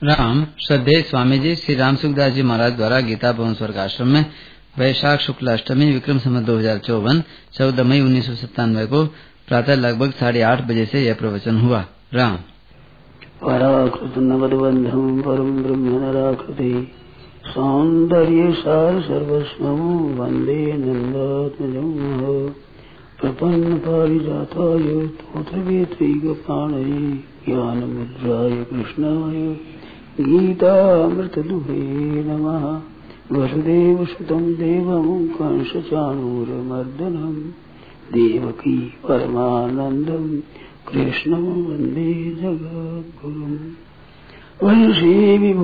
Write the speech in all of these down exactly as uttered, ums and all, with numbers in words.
राम श्रद्धेय स्वामी जी श्री राम सुखदास जी महाराज द्वारा गीता भवन स्वर्ग आश्रम में वैशाख शुक्ल अष्टमी विक्रम संवत दो हजार चौवन चौदह मई उन्नीस सौ सत्तानवे को प्रातः लगभग साढ़े आठ बजे से यह प्रवचन हुआ। राम पराकृत नवदबंधम परम ब्रह्म नराकृति सौंदर्य सार सर्वस्वं वंदे नंदात्मजं प्रपन्न पारिजाताय तोत्रवेत्रैकपाणये ज्ञानमुद्राय कृष्णाय गीतामृतदुहे नमः। वसुदेवसुतं देवं कंसचाणूरमर्दनं देवकी परमानन्दं कृष्णं वन्दे जगद्गुरुम्। वंशी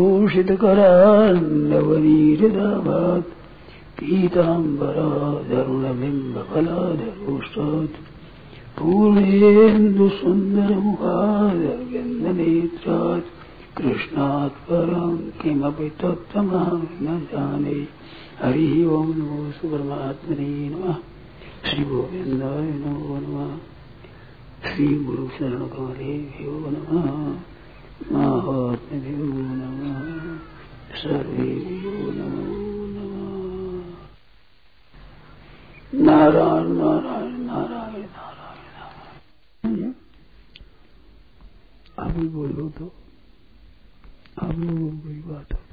विभूषितकरान्नवनीरदाभात् पीताम्बराधरुणबिम्बफलाधरोष्टात् पूर्णेन्दुसुन्दरमुखादरविन्दनेत्रात् कृष्णात् परं किमपि तत्त्वमहं न जाने। हरिः ओं नमो परमात्मने नमः। श्री गोविन्दाय नमो नमः। श्री गुरु शरण कमलेभ्यो नमः। महात्म्यभ्यो नमः। सर्वेभ्यो नमो नमः। नारायण नारायण नारायण नारायण नारायण। अभी बोलो तो आप लोगों को कोई बात हो।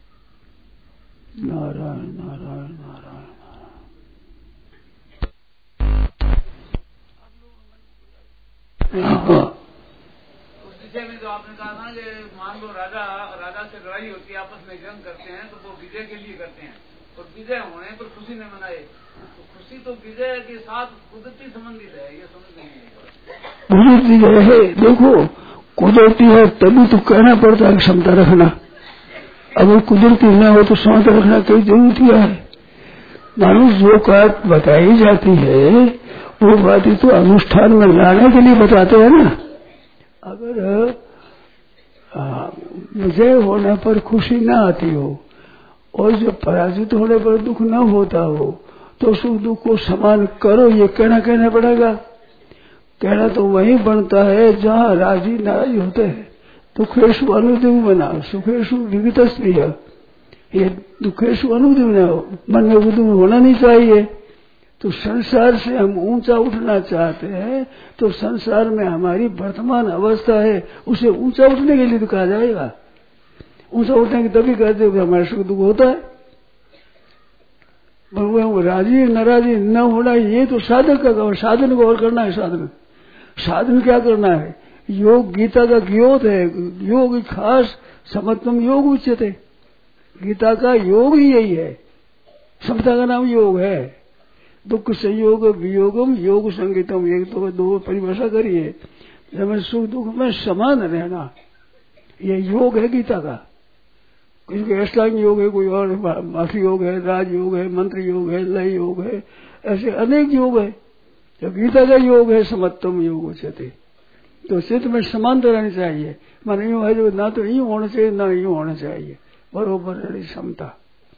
नारायण नारायण नारायण नारायण। उस विषय में जो आपने कहा था कि मान लो राजा राजा से लड़ाई होती है, आपस में जंग करते हैं, तो वो विजय के लिए करते हैं और विजय होने पर खुशी न मनाए, तो खुशी तो विजय के साथ कुदरती संबंधित है, ये समझ नहीं है। कुदरती है, देखो कुदरती है तभी तो कहना पड़ता है क्षमता रखना। अगर कुदरती न हो तो क्षमता रखना कोई जरूरत है। मानो जो बात बताई जाती है वो बात तो अनुष्ठान में लाने के लिए बताते हैं ना। अगर विजय होने पर खुशी न आती हो और जो पराजित होने पर दुख न होता हो तो सुख दुख को समान करो, ये कहना कहना पड़ेगा। कहना तो वही बनता है जहाँ राजी नाराज होते हैं। दुखेशु अनुदिन बना सुखेशु विगतस्त्रिय, ये दुखेशु अनुदिन मन में उद्यम होना नहीं चाहिए। तो संसार से हम ऊंचा उठना चाहते हैं तो संसार में हमारी वर्तमान अवस्था है उसे ऊंचा उठने के लिए तो कहा जाएगा। ऊंचा उठने की तभी कहते हो कि हमारा सुख दुख होता है। वो राजी नाराजी न होना ये तो साधक का, साधन को और करना है। साधन साधन क्या करना है? योग गीता का ज्ञोत है। योग खास समत्वम योग उच्यते। गीता का योग ही यही है। समता का नाम योग है। दुख संयोग वियोगम योग संगीतम, एक तो दो परिभाषा करिए। जब सुख दुख में समान रहना ये योग है गीता का। किसी को अष्टांग योग है, कोई और माफी योग है, राज योग है, मंत्र योग है, लय योग है, ऐसे अनेक योग है। जो गीता का योग है समत्वम योग उच्यते। तो चित्त में समानता रहनी चाहिए। मान यूं है जो ना तो यूं होना चाहिए ना यूं होना चाहिए, बरोबर रहनी क्षमता।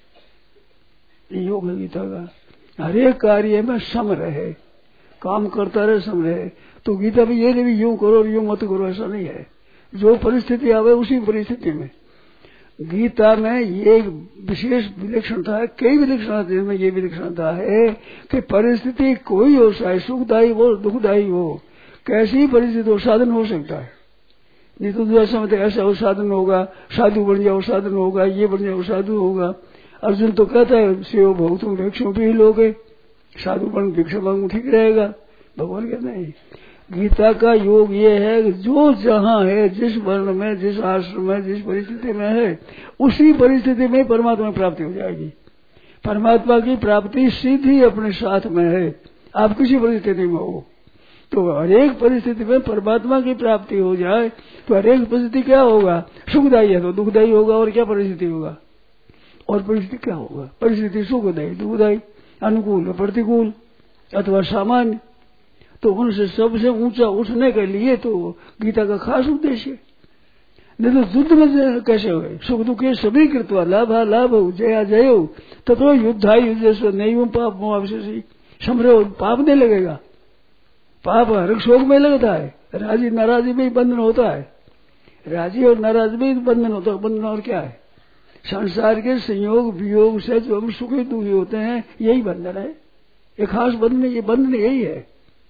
ये योग है गीता का। हर एक कार्य में सम रहे, काम करता रहे, सम रहे। तो गीता में ये नहीं यूं करो यूं मत करो, ऐसा नहीं है। जो परिस्थिति आवे उसी परिस्थिति में। गीता में ये विशेष विलक्षणता है। कई विलक्षणता में ये विलक्षणता है कि परिस्थिति कोई हो, चाहे सुखदायी हो दुखदायी हो, कैसी परिस्थिति हो साधन हो सकता है। नहीं तो दूसरा समय ऐसा हो साधन होगा, साधु बन जाओ साधन होगा, ये बन जाओ साधु होगा। अर्जुन तो कहता है शिव भोग तुम भिक्षु भी लोगे, साधु बन भिक्षा मांगू ठीक रहेगा। भगवान कहते नहीं। गीता का योग ये है कि जो जहाँ है, जिस वर्ण में, जिस आश्रम में, जिस परिस्थिति में है, उसी परिस्थिति में परमात्मा प्राप्ति हो जाएगी। परमात्मा की प्राप्ति सीधी अपने साथ में है। आप किसी परिस्थिति में हो तो हर एक परिस्थिति में परमात्मा की प्राप्ति हो जाए तो हर एक परिस्थिति क्या होगा? सुखदायी है तो दुखदायी होगा। और क्या परिस्थिति होगा? और परिस्थिति क्या होगा? परिस्थिति सुखदायी दुखदायी, अनुकूल प्रतिकूल अथवा सामान्य। तो उनसे सबसे ऊंचा उठने के लिए तो गीता का खास उद्देश्य। नहीं तो युद्ध में कैसे हुए? सुख दुख सभी कृत्वा लाभा लाभ जया जयो तथो युद्धा युद्ध नहीं पाप मोहावशेषी। समझो पाप नहीं लगेगा। पाप हर शोक में लगता है, राजी नाराजी में ही बंधन होता है। राजी और नाराज में बंधन होता है। बंधन और क्या है? संसार के संयोग वियोग से जो हम सुखी दुखी होते हैं, यही बंधन है। ये खास बंधन, ये बंधन यही है।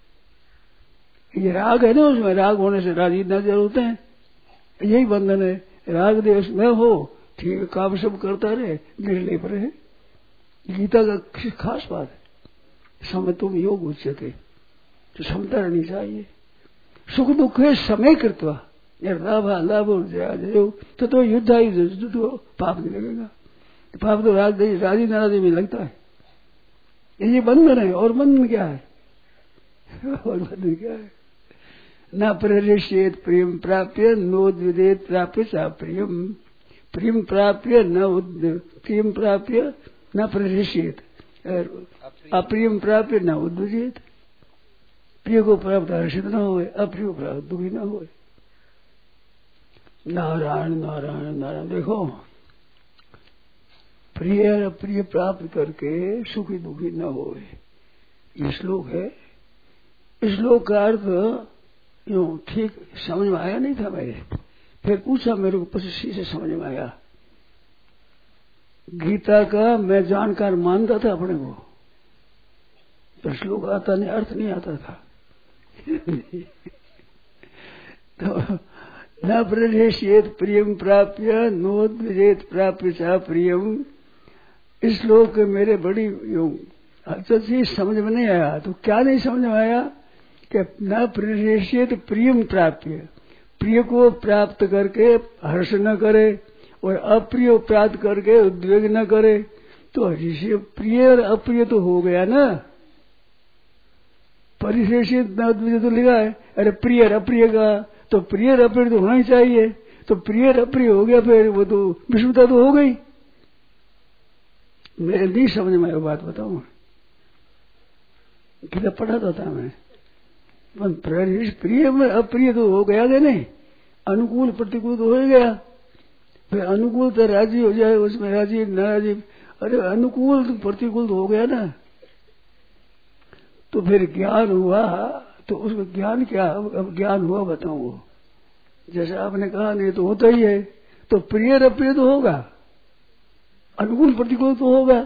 ये राग है ना, उसमें राग होने से राजी नजर होते हैं, यही बंधन है। राग देश में हो ठीक, काम सब करता रहे, निर्लेप रहे। गीता का खास बात है, समत्वम योग उच्यते, तो समता रहनी चाहिए। सुख दुख है समय कृत्वा, लाभ लाभ तो तो युद्ध आई तो पाप नहीं लगेगा। पाप तो राज राजी नाराजी में लगता है। ये बंधन है। और बंधन क्या है? और बंधन क्या है? न प्रहृष्येत प्रियम प्राप्य नोद्विदेत प्राप्य सा प्रियम। प्रियम प्राप्य न प्रियम प्राप्य न प्रहृष्येत, अप्रियम प्राप्य न उद्विजेत। प्रिय को प्राप्त हर्षित न हो, अप्रिय को प्राप्त दुखी न हो। नारायण नारायण नारायण। देखो, प्रिय अप्रिय प्राप्त करके सुखी दुखी न हो, ये श्लोक है। इस श्लोक का अर्थ यूं ठीक समझ में आया नहीं था मेरे, फिर पूछा मेरे को, पच्चीस से समझ में आया। गीता का मैं जानकार मानता था अपने को, पर श्लोक आता नहीं, अर्थ नहीं आता था। तो न प्रदेशित प्रियम प्राप्य नोद्विजेत प्राप्य चा प्रियम। इस श्लोक के मेरे बड़ी यूं अच्छा चीज समझ में नहीं आया। तो क्या नहीं समझ में आया कि न प्रदेशित प्रियम प्राप्य, प्रिय को प्राप्त करके हर्ष न करे और अप्रिय प्राप्त करके उद्वेग न करे। तो ऋषि प्रिय और अप्रिय तो हो गया ना, परिशेषित न उद्वेग तो लिखा है। अरे प्रिय और अप्रिय का, तो प्रिय और अप्रिय तो होना ही चाहिए। तो प्रिय और अप्रिय हो गया, फिर वो तो विषमता तो हो गई। मेरे नहीं समझ में आया, बात बताऊं, किताब पढ़ाता था मैं। प्रिय में अप्रिय तो हो गया कि नहीं, अनुकूल प्रतिकूल तो हो ही गया। फिर अनुकूल तो राजी हो जाए, उसमें राजी नाराजी। अरे अनुकूल तो प्रतिकूल तो हो गया ना। तो फिर ज्ञान हुआ, तो उसमें ज्ञान क्या, अब ज्ञान हुआ बताऊं। जैसे आपने कहा नहीं तो होता ही है। तो प्रिय और अप्रिय तो होगा, अनुकूल प्रतिकूल तो होगा।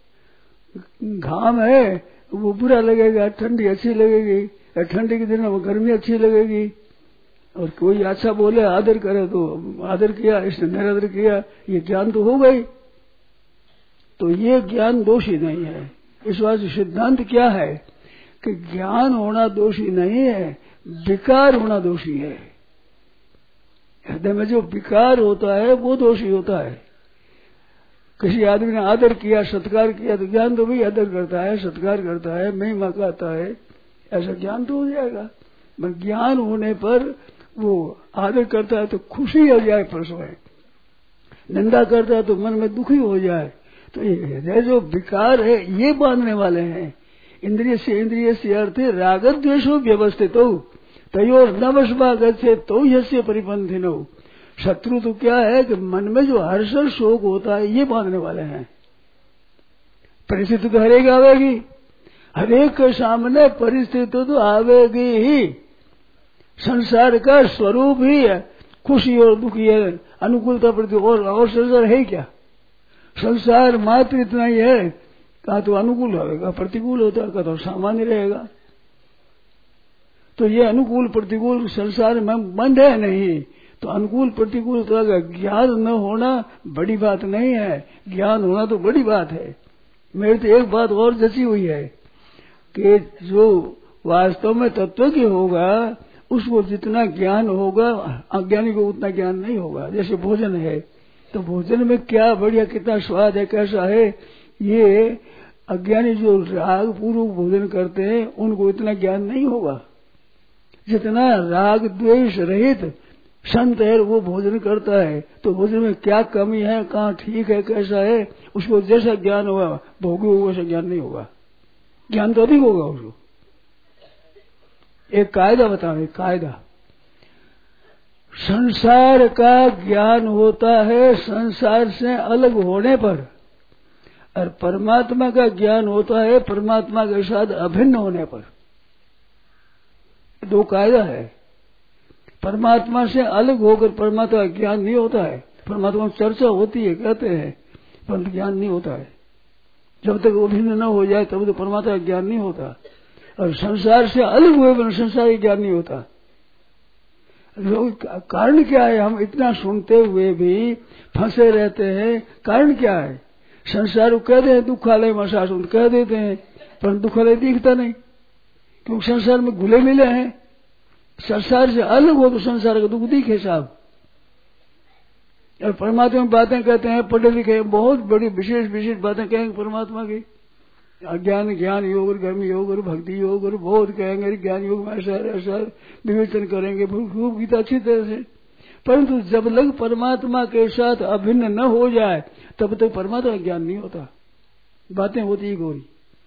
घाम है वो बुरा लगेगा, ठंडी अच्छी लगेगी, ठंडी के दिन में गर्मी अच्छी लगेगी। और कोई अच्छा बोले आदर करे तो आदर किया, इसने निरादर किया, ये ज्ञान तो हो गई। तो ये ज्ञान दोषी नहीं है। इस बात सिद्धांत क्या है कि ज्ञान होना दोषी नहीं है, विकार होना दोषी है। हृदय में जो विकार होता है वो दोषी होता है। किसी आदमी ने आदर किया, सत्कार किया, तो ज्ञान तो भी आदर करता है, सत्कार करता है, महिमा कहता है, ऐसा ज्ञान तो हो जाएगा। पर ज्ञान होने पर वो आदर करता है तो खुशी हो जाए, परसों निंदा करता है तो मन में दुखी हो जाए। तो ये जो विकार है ये बांधने वाले हैं। इंद्रिय से इंद्रिय से अर्थ राग द्वेषो व्यवस्थित हो तयोर नवशा गच्छे तो यस्य परिपंथिनो। शत्रु तो क्या है कि मन में जो हर्ष शोक होता है ये बांधने वाले हैं। परिस्थिति तो हरेक आवेगी, हरेक के सामने परिस्थिति तो आवेगी ही। संसार का स्वरूप ही है खुशी और दुखी है, अनुकूलता प्रति। और, और संसार है क्या? संसार मात्र इतना ही है, कहा तो अनुकूल होगा, प्रतिकूल होता है, कहा तो सामान्य रहेगा। तो ये अनुकूल प्रतिकूल संसार में बंद है नहीं। तो अनुकूल प्रतिकूल का ज्ञान न होना बड़ी बात नहीं है, ज्ञान होना तो बड़ी बात है। मेरी तो एक बात और जची हुई है कि जो वास्तव में तत्व की होगा उसको जितना ज्ञान होगा अज्ञानी को उतना ज्ञान नहीं होगा। जैसे भोजन है तो भोजन में क्या बढ़िया, कितना स्वाद है, कैसा है, ये अज्ञानी जो राग पूर्वक भोजन करते हैं उनको इतना ज्ञान नहीं होगा जितना राग द्वेष रहित संत है वो भोजन करता है। तो भोजन में क्या कमी है, कहाँ ठीक है, कैसा है, उसको जैसा ज्ञान होगा भोगी होगा वैसा ज्ञान नहीं होगा, ज्ञान तो अधिक होगा उसको। एक कायदा बताओ, एक कायदा, संसार का ज्ञान होता है संसार से अलग होने पर, और परमात्मा का ज्ञान होता है परमात्मा के साथ अभिन्न होने पर। दो कायदा है। परमात्मा से अलग होकर परमात्मा का ज्ञान नहीं होता है। परमात्मा में चर्चा होती है, कहते हैं, परंतु ज्ञान नहीं होता है। जब तक अभिन्न न हो जाए तब तक परमात्मा का ज्ञान नहीं होता। और संसार से अलग हुए बिना संसार का ज्ञान नहीं होता। लोग कारण क्या है? हम इतना सुनते हुए भी फंसे रहते हैं। कारण क्या है? संसार को कहते हैं दुखालय में शासन कह देते हैं, पर दुखालय दिखता नहीं, क्योंकि संसार में घुले मिले हैं। संसार से अलग हो तो संसार का दुख दिखे साहब। और परमात्मा में बातें कहते हैं, पढ़े लिखे बहुत बड़ी विशेष विशेष बातें कहेंगे परमात्मा की, अज्ञान ज्ञान योग और कर्म योग और भक्ति योग और बहुत कहेंगे, ज्ञान योग में ऐसा ऐसा विवेचन करेंगे खूब गीता अच्छी तरह से। परंतु जब लग परमात्मा के साथ अभिन्न न हो जाए तब तक परमात्मा का ज्ञान नहीं होता। बातें होती ही गोरी।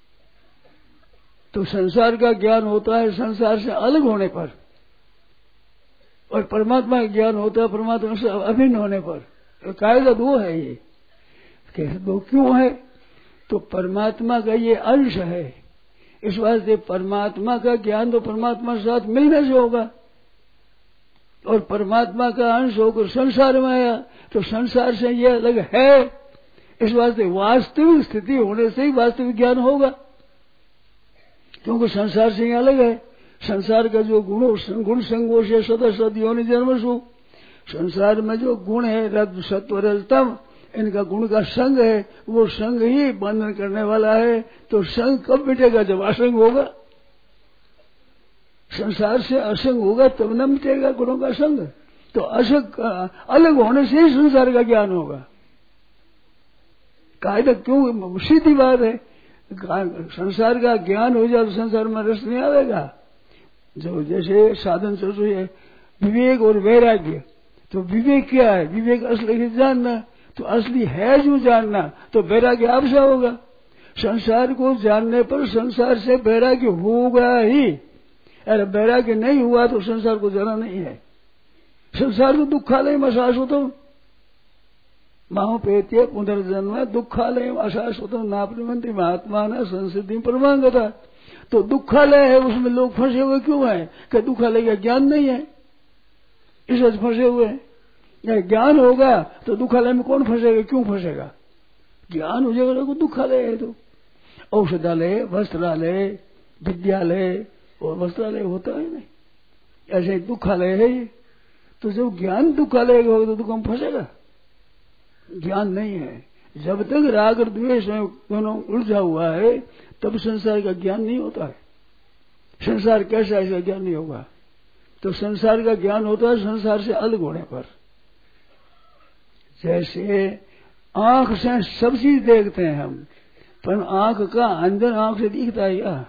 तो संसार का ज्ञान होता है संसार से अलग होने पर, और परमात्मा का ज्ञान होता है परमात्मा से अभिन्न होने पर। कायदा दो है ये। कैसे दो क्यों है? तो परमात्मा का ये अंश है, इस वास्ते परमात्मा का ज्ञान तो परमात्मा के साथ मिलने से होगा। और परमात्मा का अंश होकर संसार में आया तो संसार से ये अलग है, इस वास्ते वास्तविक स्थिति होने से ही वास्तविक ज्ञान होगा। क्योंकि संसार से ही अलग है। संसार का जो गुण गुण संगोष है सदा सदियों ने जन्म सु, संसार में जो गुण है रज सत्व रजतम, इनका गुण का संग है, वो संग ही बंधन करने वाला है। तो संग कब मिटेगा? जब असंग होगा। संसार से असंग होगा तब न मिटेगा गुणों का संग। तो असंग अलग होने से ही संसार का ज्ञान होगा। कायदा क्यों? सीधी बात है। संसार का ज्ञान हो जाए तो संसार में रस नहीं आएगा। जो जैसे साधन चल रही है विवेक और वैराग्य, तो विवेक क्या है? विवेक असली जानना, तो असली है जो जानना, तो वैराग्य आपसे होगा। संसार को जानने पर संसार से वैराग्य होगा ही। अरे वैराग्य नहीं हुआ तो संसार को जाना नहीं है। संसार को दुखालय में शाश्वतम माहोपेत्य पुनर्जन्म दुखालय अशाश्वतम नाप्रमंति महात्मा न संसिद्धि परमांगता। तो दुखालय है, उसमें लोग फंसे हुए क्यों है? कि दुखालय का ज्ञान नहीं है, इस वजह फंसे हुए हैं। या ज्ञान होगा तो दुखालय में कौन फंसेगा? क्यों फंसेगा? ज्ञान हो जाएगा तो दुखालय है। तो औषधालय, वस्त्रालय, विद्यालय और वस्त्रालय होता है नहीं, ऐसे दुखालय है ये। तो जब ज्ञान दुखालय होगा तो दुख में फंसेगा। ज्ञान नहीं है। जब तक राग और द्वेष में दोनों उलझा हुआ है तब संसार का ज्ञान नहीं होता है। संसार कैसा ऐसा ज्ञान नहीं होगा। तो संसार का ज्ञान होता है संसार से अलग होने पर। जैसे आंख से सब चीज देखते हैं हम, पर आंख का अंदर आंख से दिखता है क्या?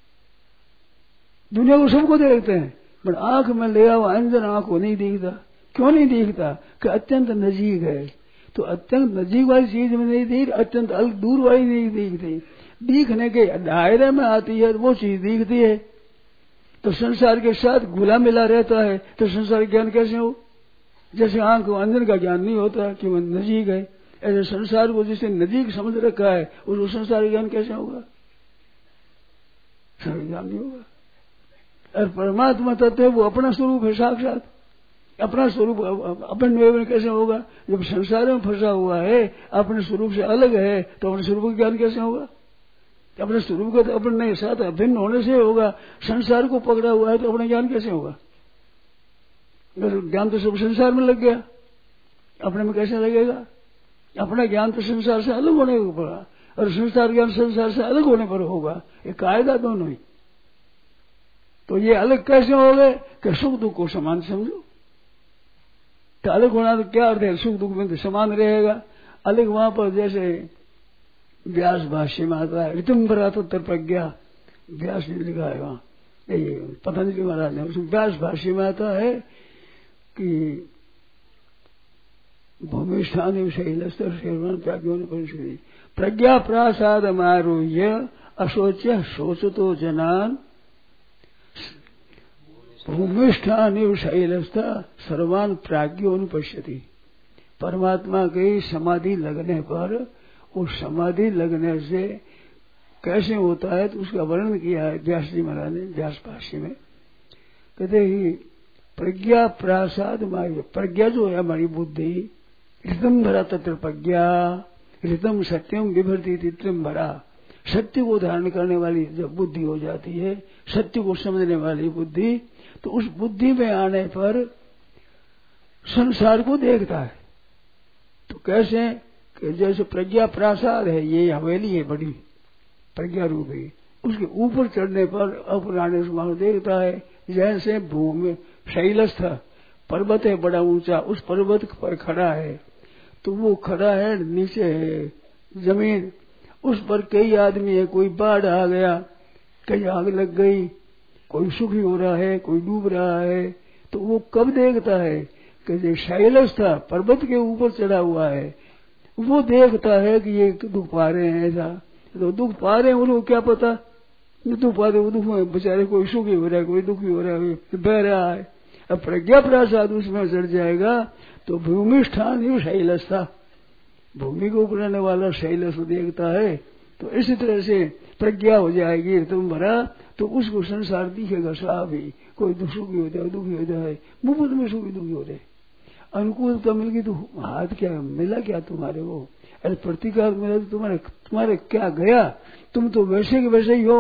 दुनिया को सबको देखते हैं, पर आंख में ले हुआ अंदर आंख को नहीं दिखता। क्यों नहीं दिखता? कि अत्यंत नजीक है। तो अत्यंत नजीक वाली चीज में नहीं दिख, अत्यंत अलग दूर वाली नहीं दिखती। दिखने के दायरे में आती है तो वो चीज दिखती है। तो संसार के साथ घुला मिला रहता है तो संसार ज्ञान कैसे हो? जैसे आंख को अंदर का ज्ञान नहीं होता कि वो नजीक है, ऐसे संसार को जिसे नजीक समझ रखा है उसको संसार ज्ञान कैसे होगा? संसार ज्ञान नहीं होगा। और परमात्मा तत्व है वो अपना स्वरूप है, साक्षात अपना स्वरूप। अपने निवेदन कैसे होगा? जब संसार में फंसा हुआ है, अपने स्वरूप से अलग है, तो अपने स्वरूप का ज्ञान कैसे होगा? अपने स्वरूप का तो अपने साथ अभिन्न होने से होगा। संसार को पकड़ा हुआ है तो अपना ज्ञान कैसे होगा? ज्ञान तो सब संसार में लग गया, अपने में कैसे लगेगा? अपना ज्ञान तो संसार से अलग होने को पड़ा, और संसार ज्ञान संसार से अलग होने पर होगा। ये कायदा दोनों ही। तो ये अलग कैसे हो गए? कि सुख दुख को समान समझो। तो अलग होना तो क्या अर्थ है? सुख दुख में तो समान रहेगा। अलग वहां पर जैसे व्यास भाष्य में आता है ऋतुम्बरा तत्तर प्रज्ञा, व्यास ने लिखा है वहां, पतंजलि महाराज ने, उसमें व्यास भाष्य में आता है कि भूमिष्ठान शैलस्तर शेरवान त्याग्यों ने प्रज्ञा प्रासाद मारूह्य अशोच्य शोचतो जनान भूमिष्ठान शैलस्था सर्वान प्राज्ञों पश्यति। परमात्मा की समाधि लगने पर, उस समाधि लगने से कैसे होता है तो उसका वर्णन किया है व्यास जी महाराज ने व्यास भाष्य में। कहते ही प्रज्ञा प्रासाद मार्ग। प्रज्ञा जो है हमारी बुद्धि, ऋतम भरा तत्र प्रज्ञा, ऋतम सत्यम विभर्ति तित्रम भरा। सत्य को धारण करने वाली जब बुद्धि हो जाती है, सत्य को समझने वाली बुद्धि, तो उस बुद्धि में आने पर संसार को देखता है। तो कैसे कि जैसे प्रज्ञा प्रासाद है, ये हवेली है बड़ी प्रज्ञा रूपी, उसके ऊपर चढ़ने पर अपराने समार देखता है। जैसे भूमि शैलस्थ पर्वत है बड़ा ऊंचा, उस पर्वत पर खड़ा है, तो वो खड़ा है, नीचे है जमीन, उस पर कई आदमी है, कोई बाढ़ आ गया, कई आग लग गई, कोई सुखी हो रहा है, कोई डूब रहा है, तो वो कब देखता है कि शैलस्थ पर्वत के ऊपर चढ़ा हुआ है, वो देखता है कि ये दुख पा रहे हैं। ऐसा तो दुख पा रहे हैं, उनको क्या पता दुख पा रहे, वो दुख में बेचारे कोई सुखी हो रहा है, कोई दुखी हो रहा है, बह रहा है। अब प्रज्ञा प्रसाद उसमें चढ़ जाएगा तो भूमि स्थान ही शैलस्था, भूमि को ऊपर रहने वाला शैलस देखता है। तो इसी तरह से प्रज्ञा हो जाएगी तुम भरा, तो उसको संसार दिखेगा साफ ही। कोई दुख सुखी होता है, दुखी होता है, मुफ्त में सुखी दुखी होते हैं। अनुकूलता मिल गई तो हाथ क्या मिला, क्या तुम्हारे वो, अरे प्रतिकार मिला तो तुम्हारे तुम्हारे क्या गया, तुम तो वैसे के वैसे ही हो,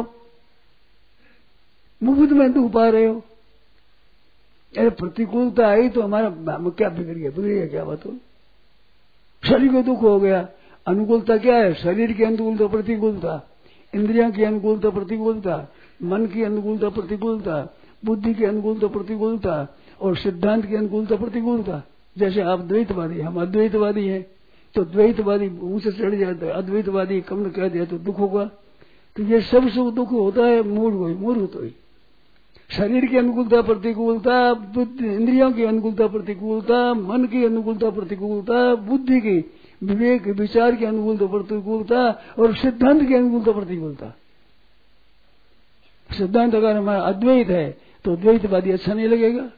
मुफ्त में दुख पा रहे हो। अरे प्रतिकूलता आई तो हमारा क्या बिगड़ गया, बिगड़ गया क्या बात हो, शरीर को दुख हो गया। अनुकूलता क्या है, शरीर की अनुकूलता प्रतिकूलता, इंद्रियों की अनुकूलता प्रतिकूलता, मन की अनुकूलता प्रतिकूलता, बुद्धि की अनुकूलता प्रतिकूलता, और सिद्धांत की अनुकूलता प्रतिकूलता। जैसे आप द्वैतवादी, हम अद्वैतवादी हैं, तो द्वैतवादी ऊंचे चढ़ जाता है, अद्वैतवादी कम न कह दिया तो दुख होगा। तो ये सब सब दुख होता है मूढ़ को ही, मूर्ख तो ही। शरीर की अनुकूलता प्रतिकूलता, बुद्धि इंद्रियों की अनुकूलता प्रतिकूलता, मन की अनुकूलता प्रतिकूलता, बुद्धि की विवेक विचार की अनुकूलता प्रतिकूलता, और सिद्धांत की अनुकूलता प्रतिकूलता। सिद्धांत अगर हमारा अद्वैत है तो द्वैतवादी अच्छा नहीं लगेगा,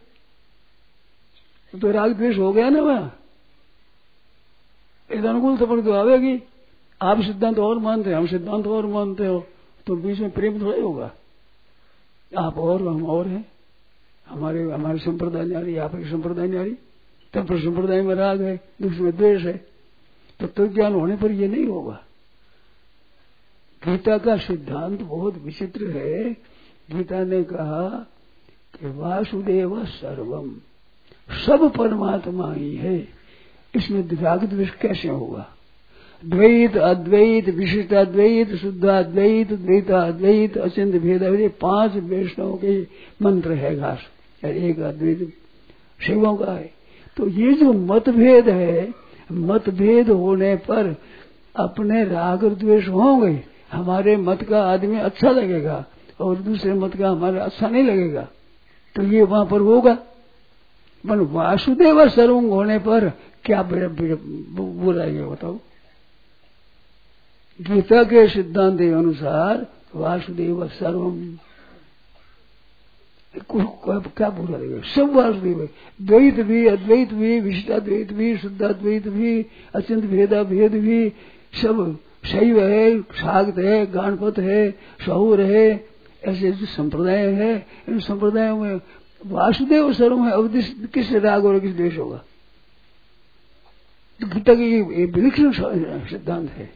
तो राग द्वेष हो गया ना वहां, इस अनुकूलता पर तो आवेगी। आप सिद्धांत और मानते हैं, हम सिद्धांत और मानते हो, तो बीच में प्रेम थोड़ा ही होगा। आप और हम और हैं, हमारे हमारे संप्रदाय न्यारी, आप एक संप्रदाय न्यारी, तब पर संप्रदाय में राग है, दूसरे में द्वेष है, तो तो ज्ञान होने पर ये नहीं होगा। गीता का सिद्धांत बहुत विचित्र है। गीता ने कहा कि वासुदेव सर्वम, सब परमात्मा ही है, इसमें राग द्वेष कैसे होगा। द्वैत अद्वैत विशिष्टाद्वैत शुद्धाद्वैत द्वैताद्वैत अचिंत भेदाद्वैत, पांच वैष्णव के मंत्र है घास, एक अद्वैत शिवों का है। तो ये जो मतभेद है, मतभेद होने पर अपने राग द्वेष होंगे। हमारे मत का आदमी अच्छा लगेगा और दूसरे मत का हमारा अच्छा नहीं लगेगा, तो ये वहां पर होगा। पर वासुदेव सर्वंग होने पर क्या बुरा है बताओ। गीता के सिद्धांत के अनुसार वासुदेव सर्वम, क्या बुरा लगेगा, सब वासुदेव है। द्वैत भी अद्वैत भी विशिष्टाद्वैत भी शुद्धाद्वैत भी अचिंत भेदा भेद भी सब शैव है, शाक्त है, गणपत है, शहुर है, ऐसे जो संप्रदाय है, इन संप्रदायों में वासुदेव सर्वम है। अब किस राग और किस द्वेष होगा। तो गीता की ये विलक्षण सिद्धांत है,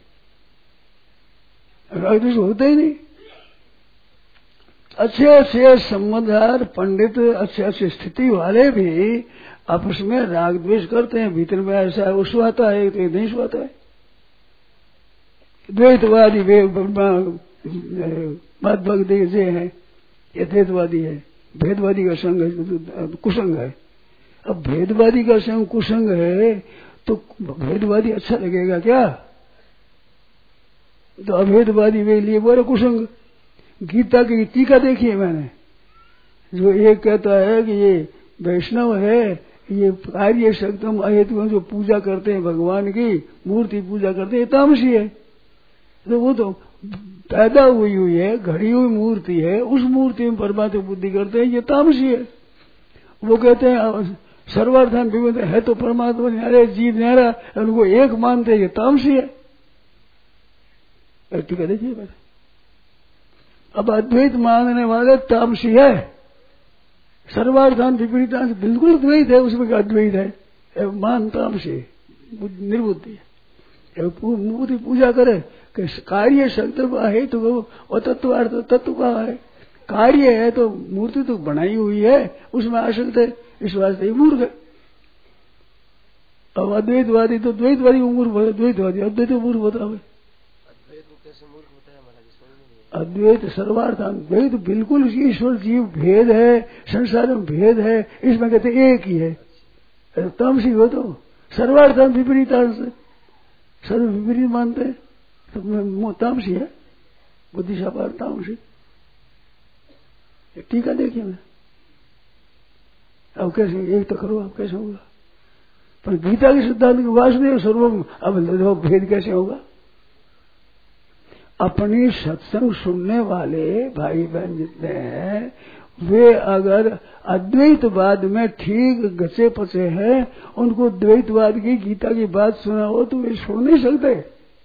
राग द्वेष होता ही नहीं। अच्छे अच्छे संबंधदार पंडित, अच्छे अच्छे स्थिति वाले भी आपस में राग द्वेष करते हैं, भीतर में ऐसा वो सुहाता है तो नहीं सुहाता है। द्वैतवादी वे मत भक्ति जे है, ये द्वैतवादी है, भेदवादी का संग है, कुसंग है। अब भेदवादी का संग कुसंग है तो भेदवादी अच्छा लगेगा क्या। तो अभेदवादी वे लिए बोले कुसंग। गीता की टीका देखिए मैंने, जो एक कहता है कि ये वैष्णव है, ये कार्य शक्तम अहेतु जो पूजा करते हैं भगवान की मूर्ति पूजा करते हैं, तामसी है। तो वो तो पैदा हुई हुई है, घड़ी हुई मूर्ति है, उस मूर्ति में परमात्मा बुद्धि करते हैं, ये तामसी है। वो कहते हैं सर्वार्थान विविध है तो परमात्मा न्यारे जीव न्यारा, उनको एक मानते हैं, ये तामसी है। टीका देखिए मैंने। अब अद्वैत मानने वाले तामसी है, सर्वार्थान विपरीतान बिल्कुल द्वैत है, उसमें अद्वैत है, मानताम से निर्बुद्धि है। मूर्ति पूजा करे कि कार्य शब्द का है तो वो तत्वार्थ तत्व का है, कार्य है तो मूर्ति तो बनाई हुई है, उसमें आसक्त है, इस वास्ते मूर्ख है। अब अद्वैतवादी तो द्वैतवादी को मूर्ख, द्वैतवादी अद्वैत को मूर्ख बतावे। अद्वैत सर्वार्थान द्वैत बिल्कुल ईश्वर जीव भेद है, संसार में भेद है, इसमें कहते एक ही है। तामसी हो तो सर्वार्थान विपरीतान से सर्व विपरीत मानते हैं तो तामसी है, बुद्धि सापार तामसी। टीका देखिए मैं, अब कैसे एक तो करो, अब कैसे होगा? पर गीता के सिद्धांत के वासुदेव सर्वम, अब देखो भेद कैसे होगा? अपनी सत्संग सुनने वाले भाई बहन जितने हैं वे अगर अद्वैतवाद में ठीक गचे पचे हैं, उनको द्वैतवाद की गीता की बात सुना हो तो वे सुन नहीं सकते।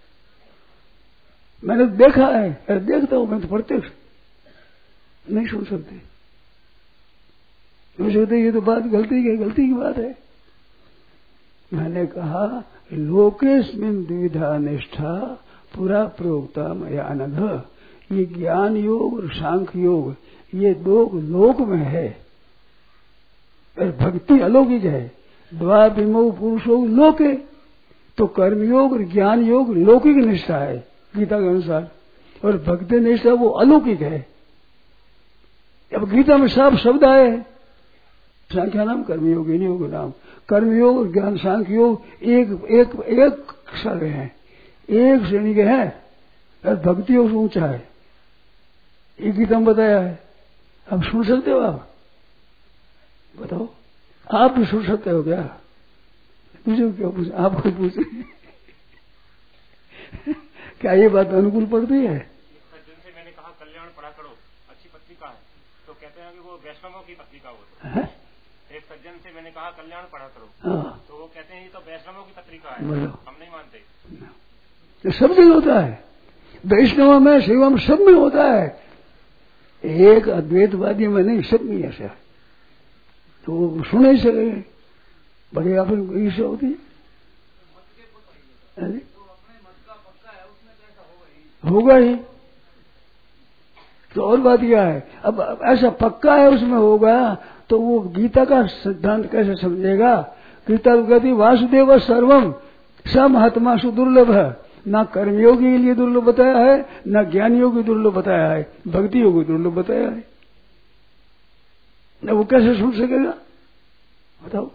मैंने देखा है, अरे देखता हूं मैं तो प्रत्यक्ष, नहीं सुन सकते। मुझे तो ये तो बात गलती की गलती की बात है। मैंने कहा लोकेस्मिन द्विधा निष्ठा पूरा प्रोक्ता मया अनघ, ये ज्ञान योग और सांख्य योग ये दो लोक में है, और भक्ति अलौकिक है। द्वाभिमो पुरुषो लोके, तो कर्मयोग और ज्ञान योग लौकिक निष्ठा है गीता के अनुसार, और भक्ति निष्ठा वो अलौकिक है। अब गीता में साफ शब्द आए, सांख्या नाम कर्मयोग, इन योग नाम कर्मयोग और ज्ञान सांख्य योग एक एक एक सर्ग है, एक श्रेणी के हैं, और भक्ति योग ऊंचा है, ये गीता में बताया है। अब सुन सकते हो आप? बताओ, आप भी सुन सकते हो क्या? मुझे क्यों पूछे, आपको पूछे क्या ये बात अनुकूल पड़ती है? जिनसे मैंने कहा कल्याण पढ़ा करो, अच्छी पत्रिका है, तो कहते हैं कि वो वैष्णवों की पत्रिका हो। एक सज्जन से मैंने कहा कल्याण पढ़ा करो, हाँ। तो वो कहते हैं ये तो वैष्णवों की पत्रिका है, हम नहीं मानते। तो सब जगह होता है, वैष्णव में शिव में सब में होता है, एक अद्वैतवादी में नहीं, सब में ऐसा। तो सुन ही सके, बड़े आप ईर्ष्या होती है, होगा ही। तो और बात क्या है, अब ऐसा पक्का है उसमें होगा तो वो गीता का सिद्धांत कैसे समझेगा? गीता को कहती वासुदेव सर्वम स महात्मा सुदुर्लभ है, ना कर्मयोगी के लिए दुर्लभ बताया है, ना ज्ञान योगी दुर्लभ बताया है, भक्ति योगी दुर्लभ बताया है। न वो कैसे सुन सकेगा बताओ?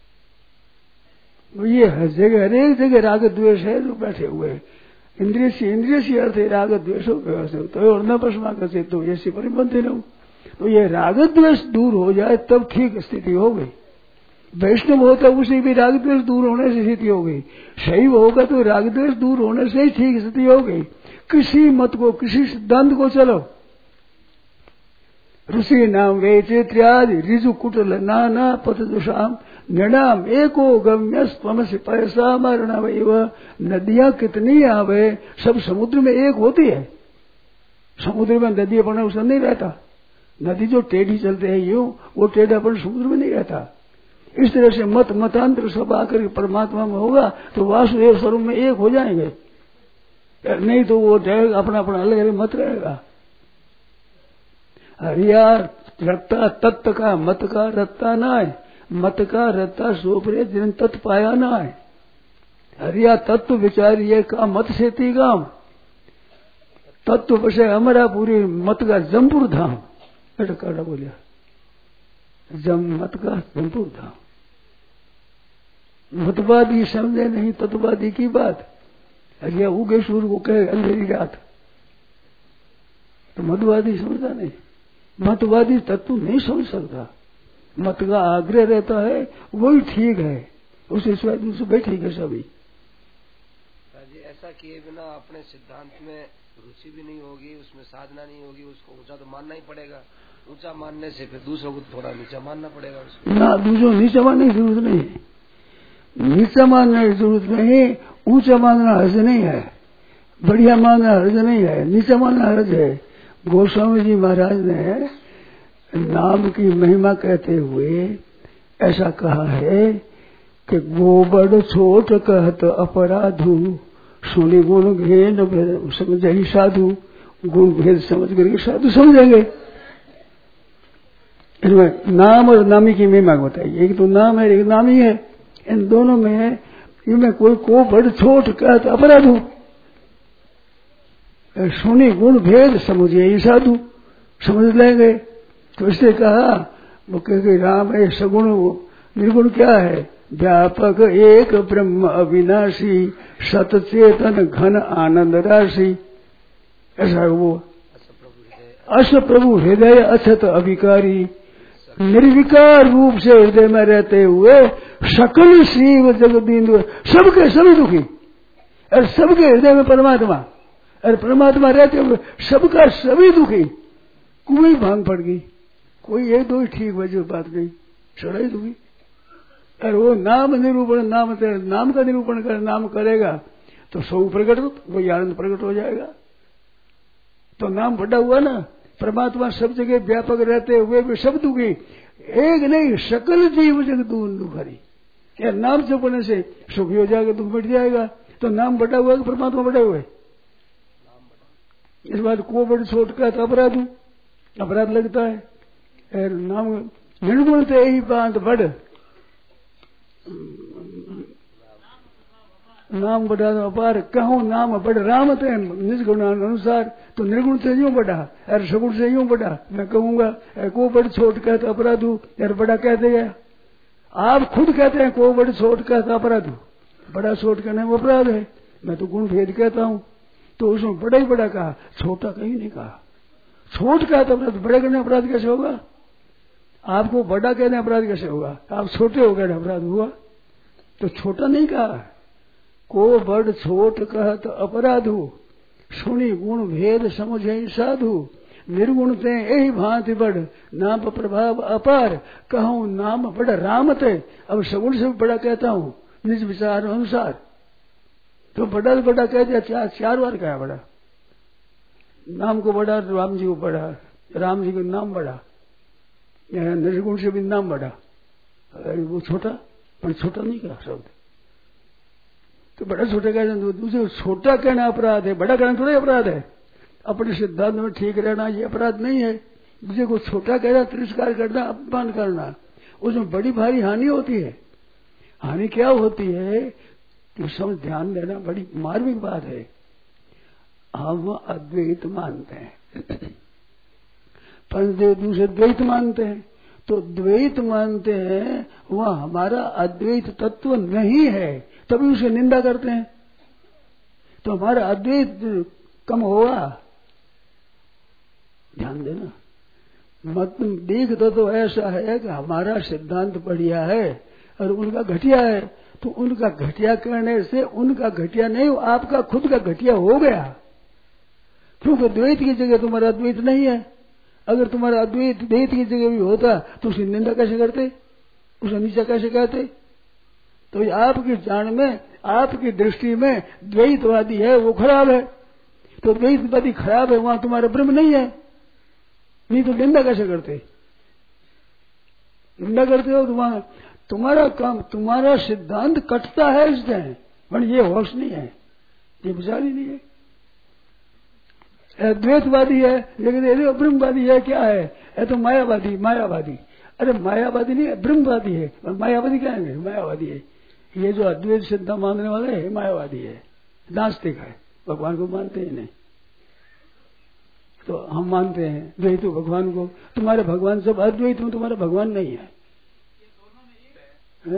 ये हर जगह हर एक जगह राग द्वेष है, जो बैठे हुए हैं। इंद्रिय से इंद्रिय से अर्थ है राग द्वेष तो और न पश्मा करते तो ऐसे परिबंध न हो। तो ये राग द्वेष दूर हो जाए तब ठीक स्थिति हो गई। वैष्णव होता उसे भी राग द्वेष दूर होने से स्थिति हो गई, शैव होगा तो राग द्वेष दूर होने से ही ठीक स्थिति हो गई। किसी मत को, किसी सिद्धांत को चलो, ऋषि नाम वैचित्र्यादि ऋजु कुटल नाना पथ दुषाम नृणाम एको गम्य स्वमसी पैसा मरणा वैव। नदियां कितनी आवे, सब समुद्र में एक होती है। समुद्र में नदी अपन उसमें नहीं रहता, नदी जो टेढ़ी चलते हैं यूं, वो टेढ़ापन समुद्र में नहीं रहता। इस तरह से मत मतांतर सब आकर परमात्मा में होगा तो वासुदेव स्वरूप में एक हो जाएंगे, नहीं तो वो रहेगा अपना अपना अलग अलग मत रहेगा। हरिया रत्ता तत्व का मत का रत्ता ना है, मत का रत्ता सोपरे जिन तत्व पाया ना है। हरिया तत्व विचारिये का मत से तीगाम, तत्व बसे हमारा पूरी मत का जमपुर धाम। काटा बोलिया जम मत का जमपुर धाम। मतवादी समझे नहीं तत्ववादी की बात। हरिया उगे सूर्य को कहे अंधेरी रात, तो मतवादी समझता नहीं। मतवादी तत्व नहीं समझ सकता, मत का आग्रह रहता है वही ठीक है, उसे स्वाद बैठे गए सभी। ऐसा किए बिना अपने सिद्धांत में रुचि भी नहीं होगी, उसमें साधना नहीं होगी, उसको ऊंचा तो मानना ही पड़ेगा। ऊंचा मानने से फिर दूसरों को थोड़ा नीचा मानना पड़ेगा उसको। ना, दूसरों नीचा मानने की जरूरत नहीं, नीचा मानने की जरूरत नहीं। ऊंचा मानना हर्ज नहीं है, बढ़िया मानना हर्ज नहीं है, नीचा मानना हर्ज है। गोस्वामी जी महाराज ने नाम की महिमा कहते हुए ऐसा कहा है कि गोबड़ छोट कहत अपराधु सुनी गुण भेद समझ ही साधु। गुण भेद समझ करके साधु समझेंगे। इनमें नाम और नामी की महिमा बताइए। एक तो नाम है, एक नामी है। इन दोनों में इनमें कोई को बड़ छोट कहत अपराधु सुनी गुण भेद समझे ही साधु समझ लेंगे। तो इसने कहा वो कहे राम है सगुण निर्गुण क्या है? व्यापक एक ब्रह्म अविनाशी सतचेतन घन आनंद राशि। ऐसा है वो। अस प्रभु हृदय अछत अभिकारी निर्विकार रूप से हृदय में रहते हुए सकल शिव जगदीन्द्र सबके सभी दुखी और सबके हृदय में परमात्मा और परमात्मा रहते हुए सबका सभी दुखी। कोई भांग पड़ गई, कोई एक दो ही ठीक वजह बात गई, सड़ा ही दुखी। और वो नाम निरूपण नाम नाम का निरूपण कर नाम करेगा तो सब प्रकट वही आनंद प्रकट हो जाएगा। तो नाम बड़ा हुआ ना। परमात्मा सब जगह व्यापक रहते हुए भी सब दुखी, एक नहीं सकल जीव जगत दुखी। क्या नाम जपने से सुखी हो जाएगा, दुख मिट जाएगा। तो नाम बड़ा हुआ कि परमात्मा बड़ा हुए? इस बात को बड़ी छोट का तो अपराध अपराध लगता है। नाम निर्गुण थे ही बांध बढ़ नाम बढ़ा अपार कहूँ नाम बढ़ राम थे निज गुण अनुसार। तो निर्गुण से यूं बढ़ा और सगुण से यूं बढ़ा। मैं कहूंगा को बड़ छोट कहता अपराधु यार बड़ा कहते गया। आप खुद कहते हैं को बड़ छोट कहता अपराधु, बड़ा छोट कहने में अपराध है। मैं तो गुण भेद कहता हूँ। तो उसमें बड़ा ही बड़ा कहा, छोटा कहीं नहीं कहा। छोट कहता अपराध, बड़ा कहने अपराध कैसे होगा? आपको बड़ा कहने अपराध कैसे होगा? आप छोटे हो गए अपराध हुआ। तो छोटा नहीं कहा। को बड़ छोट कहत अपराधु सुनी गुण भेद समझे साधु निर्गुण ते यही भांति बढ़ नाम प्रभाव अपार कहूँ नाम बड़ राम ते। अब सगुण से बड़ा कहता हूँ निज विचार अनुसार। तो बड़ा बड़ा कह दिया, चार चार बार कहा बड़ा। नाम को बड़ा, राम जी को बड़ा, राम जी को नाम बड़ा, निर्गुण से भी नाम बड़ा। वो छोटा पर छोटा नहीं कहा शब्द। तो बड़ा छोटा कहना, दूसरे छोटा कहना अपराध है, बड़ा कहना थोड़ा अपराध है। अपने सिद्धांत में ठीक रहना ये अपराध नहीं है। दूसरे को छोटा कहना, तिरस्कार करना, अपमान करना, उसमें बड़ी भारी हानि होती है। हानि क्या होती है कि समझ ध्यान देना, बड़ी मार्मिक बात है। हम अद्वैत मानते हैं, पंचदेव दूसरे द्वैत मानते हैं। तो द्वैत मानते हैं वह हमारा अद्वैत तत्व नहीं है, तभी उसे निंदा करते हैं। तो हमारा अद्वैत कम होगा। ध्यान देना मत। देखता तो ऐसा है कि हमारा सिद्धांत बढ़िया है और उनका घटिया है। तो उनका घटिया करने से उनका घटिया नहीं, आपका खुद का घटिया हो गया। क्योंकि द्वैत की जगह तुम्हारा अद्वैत नहीं है। अगर तुम्हारा अद्वैत द्वैत की जगह भी होता तो उसकी निंदा कैसे करते, उसे नीचा कैसे कहते? तो आपकी जान में, आपकी दृष्टि में द्वैतवादी है वो खराब है। तो द्वैतवादी खराब है, वहां तुम्हारा ब्रह्म नहीं है। नहीं तो निंदा कैसे करते? निंदा करते हो तो वहां तुम्हारा काम, तुम्हारा सिद्धांत कटता है इससे। पर ये होश नहीं है, ये विचार ही नहीं है। द्वैतवादी है लेकिन ब्रह्मवादी है, क्या है? ये तो मायावादी मायावादी अरे मायावादी नहीं है, ब्रह्मवादी है। और मायावादी क्या है? मायावादी है। ये जो अद्वैत सिद्धांत मानने वाले है मायावादी है, नास्तिक है, भगवान को मानते ही नहीं। तो हम मानते हैं द्वैत भगवान को। तुम्हारे भगवान सब अद्वैत में, तुम्हारा भगवान नहीं है, है?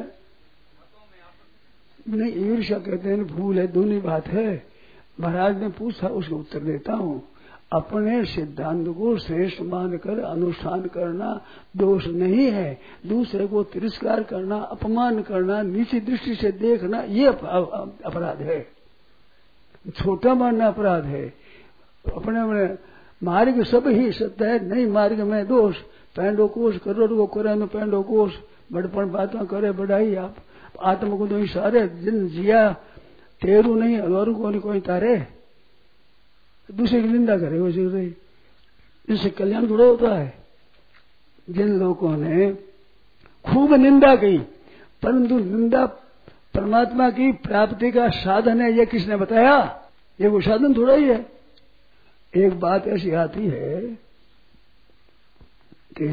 नहीं, ईर्ष्या कहते हैं भूल है, दोनों बात है। महाराज ने पूछा, उसका उत्तर देता हूँ। अपने सिद्धांत को श्रेष्ठ मानकर अनुष्ठान करना दोष नहीं है। दूसरे को तिरस्कार करना, अपमान करना, नीची दृष्टि से देखना, ये अपराध है। छोटा मानना अपराध है। अपने अपने मार्ग सब ही सत्य है, नहीं मार्ग में दोष। पैंडो कोष करोड़ को करे में पैंडो कोष, बड़पन बातें करे बढ़ाई। आप आत्म को तो सारे जिन जिया तेरू नहीं, और को नहीं कोई तारे, दूसरे की निंदा करे, वो इससे कल्याण थोड़ा होता है। जिन लोगों ने खूब निंदा की, परंतु निंदा परमात्मा की प्राप्ति का साधन है, ये किसने बताया? ये वो साधन थोड़ा ही है। एक बात ऐसी आती है कि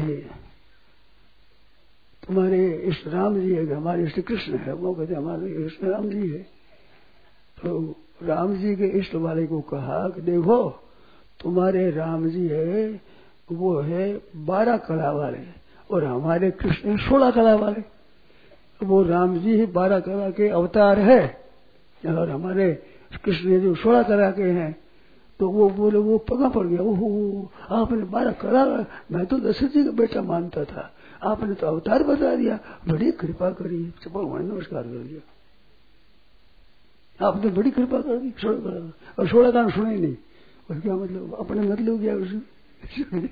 तुम्हारे इष्ट राम जी है, हमारे इष्ट कृष्ण है, वो कहते हमारे इष्ट राम जी है। तो राम जी के इष्ट वाले को कहा कि देखो तुम्हारे राम जी है वो है बारह कला वाले और हमारे कृष्ण सोलह कला वाले। वो राम जी ही बारह कला के अवतार है और हमारे कृष्ण जो सोलह कला के हैं। तो वो बोले, वो पगा पड़ गया, ओहो आपने बारह कला, मैं तो दशरथ जी का बेटा मानता था, आपने तो अवतार बता दिया, बड़ी कृपा करी। भगवान नमस्कार कर दिया, आपने बड़ी कृपा कर दी। सोलह कला और सोलह कला सुने नहीं, और क्या मतलब अपने मतलब क्या उसमें।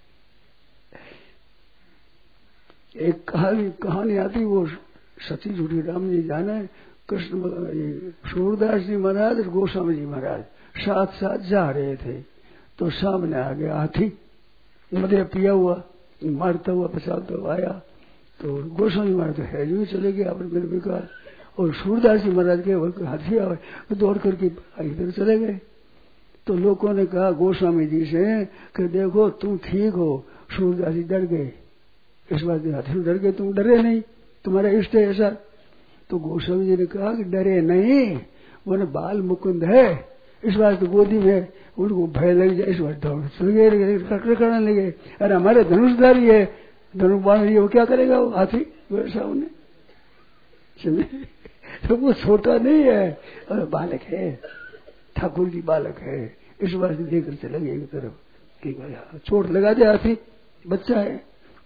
एक कहानी कहानी आती, वो सची झूठी राम जी जाने। कृष्ण सूरदास जी महाराज और गोस्वामी जी महाराज साथ साथ जा रहे थे, तो सामने आ गया हाथी, मदे पिया हुआ, मारता हुआ पछाड़ता हुआ आया। तो गोस्वामी महाराज तो है जो चले गए अपने मेरे बेकार, और सूरदास जी महाराज के हाथी आए तो दौड़ करके इधर चले गए। तो लोगों ने कहा गोस्वामी जी से कि देखो तुम ठीक हो, सूरदास जी डर गए, इस बात हाथी डर गए, तुम डरे नहीं, तुम्हारा इष्ट है ऐसा। तो गोस्वामी जी ने कहा कि डरे नहीं, वो बाल मुकुंद है, इस बार तो गोदी में उनको भय लग जाए, इस बार दौड़ चल गए, करने लगे। अरे हमारे धनुषधारी है, धनुष बाण वो क्या करेगा वो हाथी वैसा उन्हें। तो वो छोटा नहीं है और बालक है, ठाकुर जी बालक है, इस बार से लेकर चले गए एक तरफ कि चोट लगा दे, हाथी बच्चा है।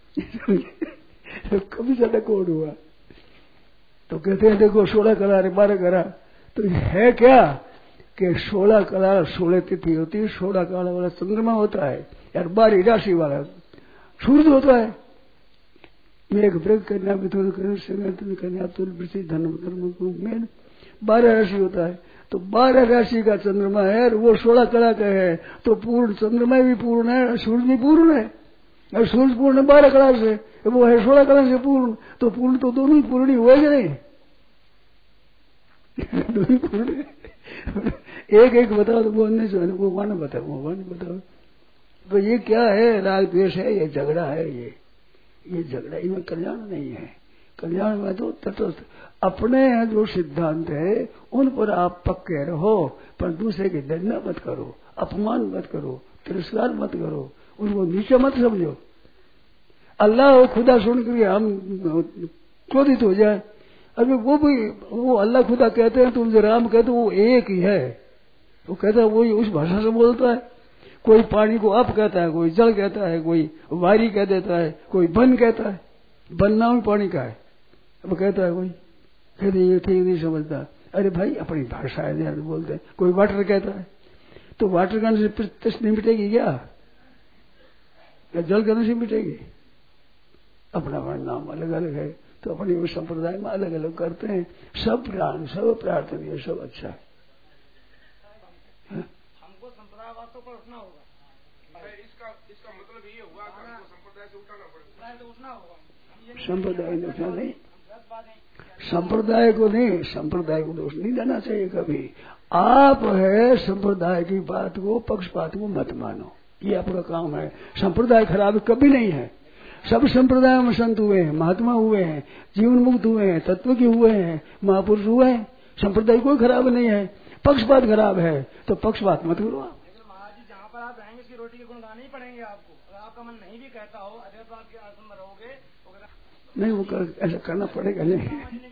तो कभी ज्यादा कोड हुआ तो कहते हैं देखो सोलह कला रे बारह कला, तो है क्या कि सोलह कला सोलह तिथि होती है, सोलह कला वाला चंद्रमा होता है यार, बारह राशि वाला सूरज होता है। मेघ ब्रग कन्या मिथुन कन्या तुल वृषि धर्म धर्म मेन बारह राशि होता है। तो बारह राशि का चंद्रमा है और वो सोलह कला का है, तो पूर्ण चंद्रमा भी पूर्ण है, सूरज भी पूर्ण है, और सूरज पूर्ण बारह कला से, वो है सोलह कला से पूर्ण। तो पूर्ण तो दोनों ही पूर्ण ही हुए नहीं, दोनों ही पूर्ण। एक एक बताओ तो वो नहीं, वो मानो बताओ, वो मानो बताओ। तो ये क्या है? राग द्वेष है, ये झगड़ा है, ये ये झगड़ा, इनमें कल्याण नहीं है। कल्याण में तो तटस्थ अपने जो सिद्धांत है उन पर आप पक्के रहो, पर दूसरे की दंडना मत करो, अपमान मत करो, तिरस्कार मत करो, उनको नीचे मत समझो। अल्लाह और खुदा सुन कर हम क्रोधित हो जाए, अभी वो भी वो अल्लाह खुदा कहते हैं, तुम जो राम कहते हो वो एक ही है, वो कहता है वही उस भाषा से बोलता है। कोई पानी को अप कहता है, कोई जल कहता है, कोई वारी कह देता है, कोई बन कहता है, बन नाम पानी का है, अब कहता है कोई, कहते ये ठीक नहीं समझता। अरे भाई अपनी भाषा है बोलते हैं। कोई वाटर कहता है, तो वाटर कहने से प्रत्यक्ष नहीं मिटेगी क्या, या जल कहने से मिटेगी? अपना अपना नाम अलग अलग है, तो अपनी उस संप्रदाय में अलग अलग करते हैं। सब प्राण सब प्रार्थनीय सब अच्छा है। हमको संप्रदायवाद तो उठना होगा। इसका इसका मतलब ये हुआ कि हमको संप्रदाय से उठाना पड़ेगा, तो उठना होगा। संप्रदाय ने उठा नहीं, संप्रदाय को नहीं, संप्रदाय को दोष नहीं देना चाहिए कभी। आप है संप्रदाय की बात को, पक्षपात को मत मानो, ये आपका काम है। संप्रदाय खराब कभी नहीं है। सब संप्रदायों में संत हुए हैं, महात्मा हुए हैं, जीवन मुक्त हुए हैं, तत्व के हुए हैं, महापुरुष हुए हैं। संप्रदाय कोई खराब नहीं है, पक्षपात खराब है तो पक्षपात मत करो। आप महाराज जी जहाँ पर आप रहेंगे उसकी रोटी के गुण गाने ही पड़ेंगे आपको। अगर आपका मन नहीं भी कहता हो, अगर तो आपके आश्रम में रहोगे नहीं, वो कर, ऐसा करना पड़ेगा नहीं।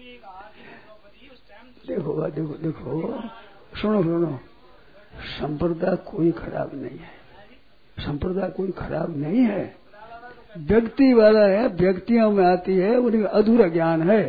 देखो देखो देखो सुनो सुनो, संप्रदाय कोई खराब नहीं है, संप्रदाय कोई खराब नहीं है। व्यक्ति वाला है, व्यक्तियों में आती है, उनका अधूरा ज्ञान है।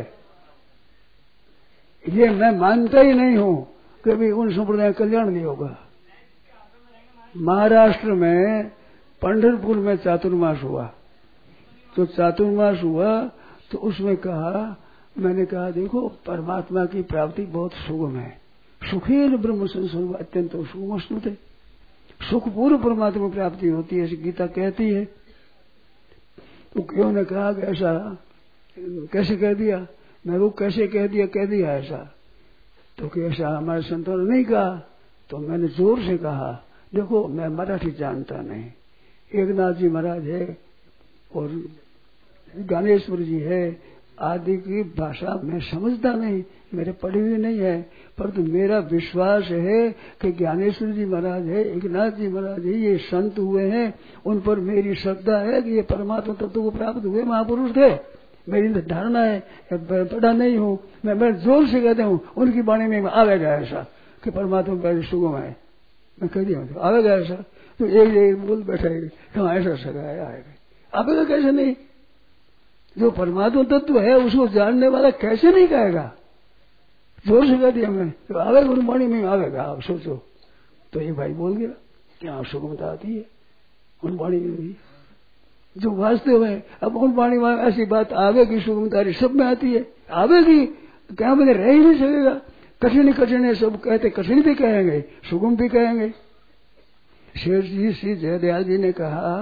ये मैं मानता ही नहीं हूँ कभी उन संप्रदाय कल्याण नहीं होगा। महाराष्ट्र में पंढरपुर में चातुर्मास हुआ, तो चातुर्मास हुआ तो उसमें कहा, मैंने कहा देखो परमात्मा की प्राप्ति बहुत सुगम है, सुखेन ब्रह्म संसर्ग अत्यंत सुगम स्तुते, सुख पूर्व परमात्मा प्राप्ति होती है, ऐसी गीता कहती है। तो क्यों ने कहा कि ऐसा कैसे कह दिया? मैं वो कैसे कह दिया कह दिया ऐसा? तो कि ऐसा हमारे संतों ने नहीं कहा। तो मैंने जोर से कहा, देखो मैं मराठी जानता नहीं, एकनाथ जी महाराज है और ज्ञानेश्वर जी है, आदि की भाषा मैं समझता नहीं, मेरे पढ़ी हुई नहीं है, परंतु मेरा विश्वास है कि ज्ञानेश्वर जी महाराज है, एकनाथ जी महाराज है, ये संत हुए हैं, उन पर मेरी श्रद्धा है कि ये परमात्मा तत्व को प्राप्त हुए महापुरुष थे। मेरी धारणा है, पढ़ा नहीं हूँ, मैं मैं जोर से कहता हूँ उनकी वाणी में आवेगा ऐसा कि परमात्मा पहले सुगम है, मैं कह दिया आवेगा ऐसा। तो एक एक बोल बैठे कहाँ ऐसा सगा है आएगा, आवेगा कैसे नहीं? जो परमात्मा तत्व है उसको जानने वाला कैसे नहीं कहेगा? जोर से कह दिया मैं, तो आवेगा उन वाणी में आवेगा, आप सोचो। तो ये भाई बोल गया क्या सुगमता आती है उन वाणी में भी, जो वास्तव में अब उन वाणी में ऐसी बात आवेगी, सुगमता सब में आती है, आवेगी, क्या मैंने रह ही नहीं सकेगा। कठिन कठिन है सब कहते, कठिन भी कहेंगे सुगम भी कहेंगे। शेर जी श्री जयदयाल जी ने कहा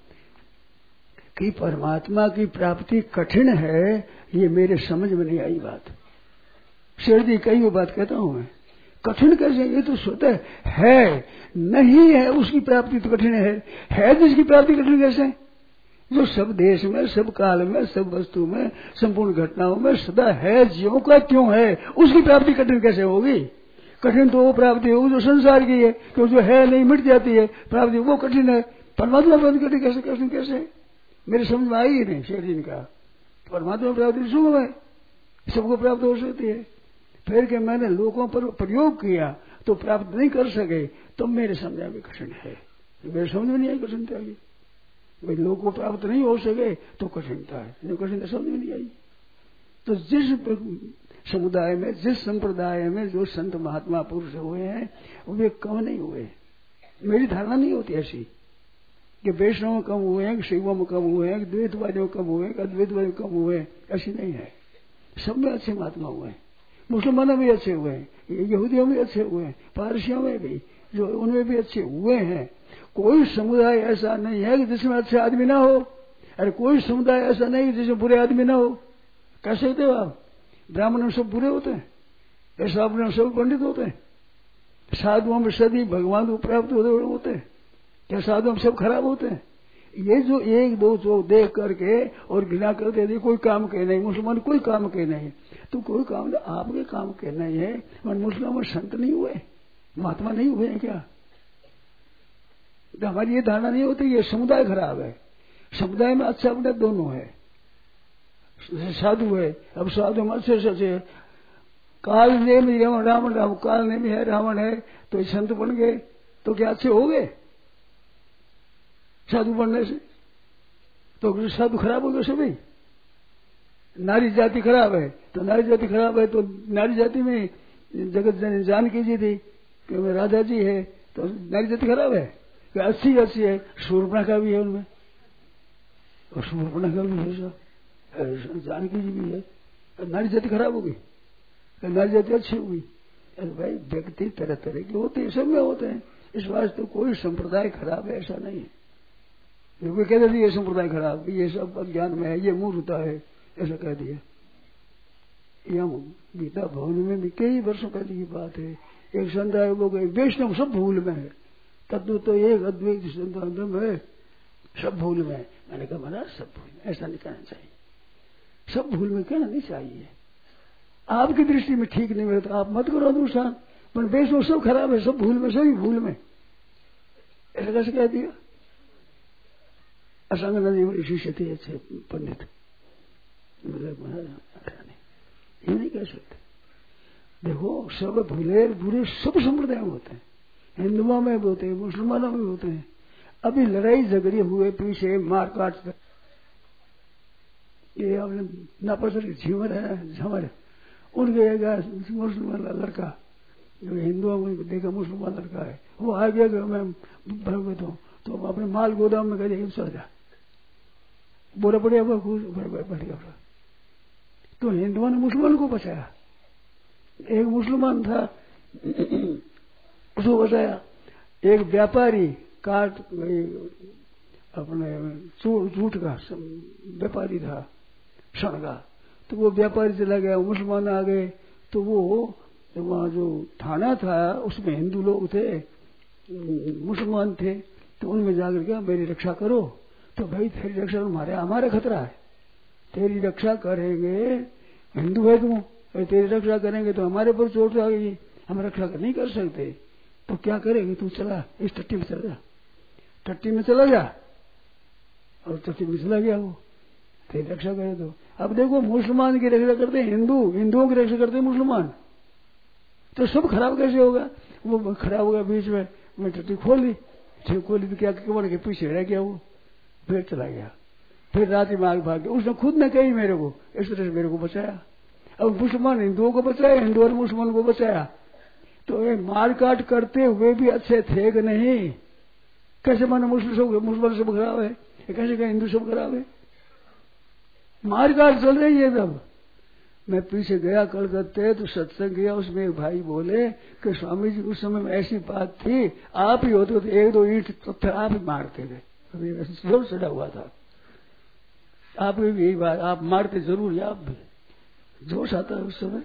कि परमात्मा की प्राप्ति कठिन है, ये मेरे समझ में नहीं आई बात। शेर जी कई वो बात कहता हूं मैं, कठिन कैसे? ये तो स्वतः है, नहीं है उसकी प्राप्ति तो कठिन है, है जिसकी प्राप्ति कठिन कैसे? जो सब देश में, सब काल में, सब वस्तु में, संपूर्ण घटनाओं में सदा है, ज्यों का त्यों है, उसकी प्राप्ति कठिन कैसे होगी? कठिन तो वो प्राप्ति होगी जो संसार की है, क्योंकि जो है नहीं मिट जाती है, प्राप्ति वो कठिन है। परमात्मा प्राप्ति कठिन कैसे? कठिन कैसे? मेरे समझ में आई ही नहीं। शेर जी ने कहा परमात्मा प्राप्ति सुगम है, सबको प्राप्त हो सकती है। फिर के मैंने लोगों पर प्रयोग किया तो प्राप्त नहीं कर सके, तो मेरे समझ में कठिन है, मेरे समझ में नहीं आई कठिनता की। भाई लोगों को प्राप्त नहीं हो सके तो कठिनता है, जो कठिनता समझ में नहीं आई। तो जिस समुदाय में, जिस संप्रदाय में जो संत महात्मा पुरुष हुए हैं वे कम नहीं हुए। मेरी धारणा नहीं होती ऐसी कि वैष्णव कम हुए हैं, शिवों में कम हुए हैं, द्वैतवादियों कम हुए हैं, अद्वैतवादियों कम हुए हैं, ऐसी नहीं है। सब में अच्छे महात्मा हुए हैं, मुसलमानों में अच्छे हुए हैं, यहूदियों में अच्छे हुए हैं, पारसियों में भी, जो उनमें भी अच्छे हुए हैं। कोई समुदाय ऐसा नहीं है कि जिसमें अच्छे आदमी ना हो, अरे कोई समुदाय ऐसा नहीं जिसमें बुरे आदमी ना हो। कह सकते हो आप? ब्राह्मण में सब बुरे होते हैं, ऐसा में सब पंडित होते हैं, साधुओं में सदी भगवान को प्राप्त होते हैं, क्या साधुओं में सब खराब होते हैं? ये जो एक दो जो देख करके और घृणा करते हैं, कोई काम के नहीं, मुसलमान कोई काम के नहीं, तो कोई काम नहीं, आपके काम के नहीं है। मुसलमान संत नहीं हुए, महात्मा नहीं हुए हैं क्या? तो हमारी ये धारणा नहीं होती ये समुदाय खराब है। समुदाय में अच्छा अपने दोनों है, साधु है, अब साधु में अच्छे से अच्छे, काल ने भी रावण रावण राम काल ने भी है रावण है, तो संत बन गए तो क्या अच्छे हो गए साधु बनने से? तो साधु खराब हो गए सभी। नारी जाति खराब है तो नारी जाति खराब है, तो नारी जाति में जगत जानकी जी थी कि राधा जी है, तो नारी जाति खराब है कि अच्छी अच्छी है? शूर्पणखा भी है उनमें, और शूर्पणखा भी है, जानकी जी भी है, नारी जाति खराब हो गई, नारी जाति अच्छी हो गई। भाई व्यक्ति तरह तरह के होते हैं, सब में होते हैं, इस वास्ते तो कोई संप्रदाय खराब है ऐसा नहीं है। कोई कहते थे ये संप्रदाय खराब, ये सब अज्ञान में है, ये मूर्खता है, ऐसा कह दिया। यह गीता भवन में भी कई वर्षों पहले की बात है। एक संत आए, वो गए वैष्णव सब भूल में है, तत्व तो एक अद्वैत संत है, सब भूल में है। मैंने कहा महाराज सब भूल में, ऐसा नहीं कहना चाहिए, सब भूल में कहना नहीं चाहिए। आपकी दृष्टि में ठीक नहीं मिलता आप मत करो अनुष्ठान, पर वैष्णव सब खराब है, सब भूल में, सभी भूल में, ऐसा कैसे कह दिया? असंग नदी में शिष्य थे अच्छे पंडित, ये नहीं कह सकते। देखो सब भूले बुरे सब संप्रदाय में होते हैं, हिंदुओं में भी होते हैं, मुसलमानों में भी होते हैं। अभी लड़ाई झगड़े हुए पीछे मार काट, ये आपने नापासर झीवर है झमर, उनके मुसलमान लड़का जो हिंदुओं में देखा मुसलमान लड़का है, वो आ गया कि मैं भगवत हूँ, तो अपने माल गोदाम में कह चल जा, बोरा पड़े बैठ गया। तो हिंदुओं ने मुसलमान को बचाया, एक मुसलमान था उसको बचाया, एक व्यापारी काट अपने जूट का व्यापारी था, क्षण का। तो वो व्यापारी चला गया, मुसलमान आ गए। तो वो वहाँ जो थाना था उसमें हिंदू लोग थे, मुसलमान थे। तो उनमें जाकर के मेरी रक्षा करो। तो भाई तेरी रक्षा हमारे हमारा खतरा है, तेरी रक्षा करेंगे, हिंदू है तुम, तेरी रक्षा करेंगे तो हमारे पर चोट आ गई, हम रक्षा नहीं कर सकते। तो क्या करेंगे, तू चला इस टट्टी में चला जा, टट्टी में चला जा। और टट्टी में चला गया वो, तेरी रक्षा करे। तो अब देखो मुसलमान की रक्षा करते हिंदू, हिंदुओं की रक्षा करते मुसलमान, तो सब खराब कैसे होगा। वो खराब होगा बीच में, मैं टट्टी खोल ली, खोली तो क्या कमर के पीछे रह गया वो, फिर चला गया। फिर रात में आग भाग गया। उसने खुद ने कही मेरे को, इस तरह से मेरे को बचाया। अब मुसलमान हिंदुओं को बचाया, हिंदू और मुसलमान को बचाया। तो ये मारकाट करते हुए भी अच्छे थे कि नहीं। कैसे मानो मुसलिम सब मुसलमान सब खराब है, कैसे कहें हिंदू सब खराब है। मारकाट चल रही है। तब मैं पीछे गया कलकत्ते तो सत्संग गया, उसमें एक भाई बोले कि स्वामी जी उस समय में ऐसी बात थी, आप ही होते तो एक दो ईंट पत्थर आप ही मारते थे, जोर चढ़ा हुआ था। आप भी यही बात, आप मारते जरूर है, आप भी जोश आता है उस समय।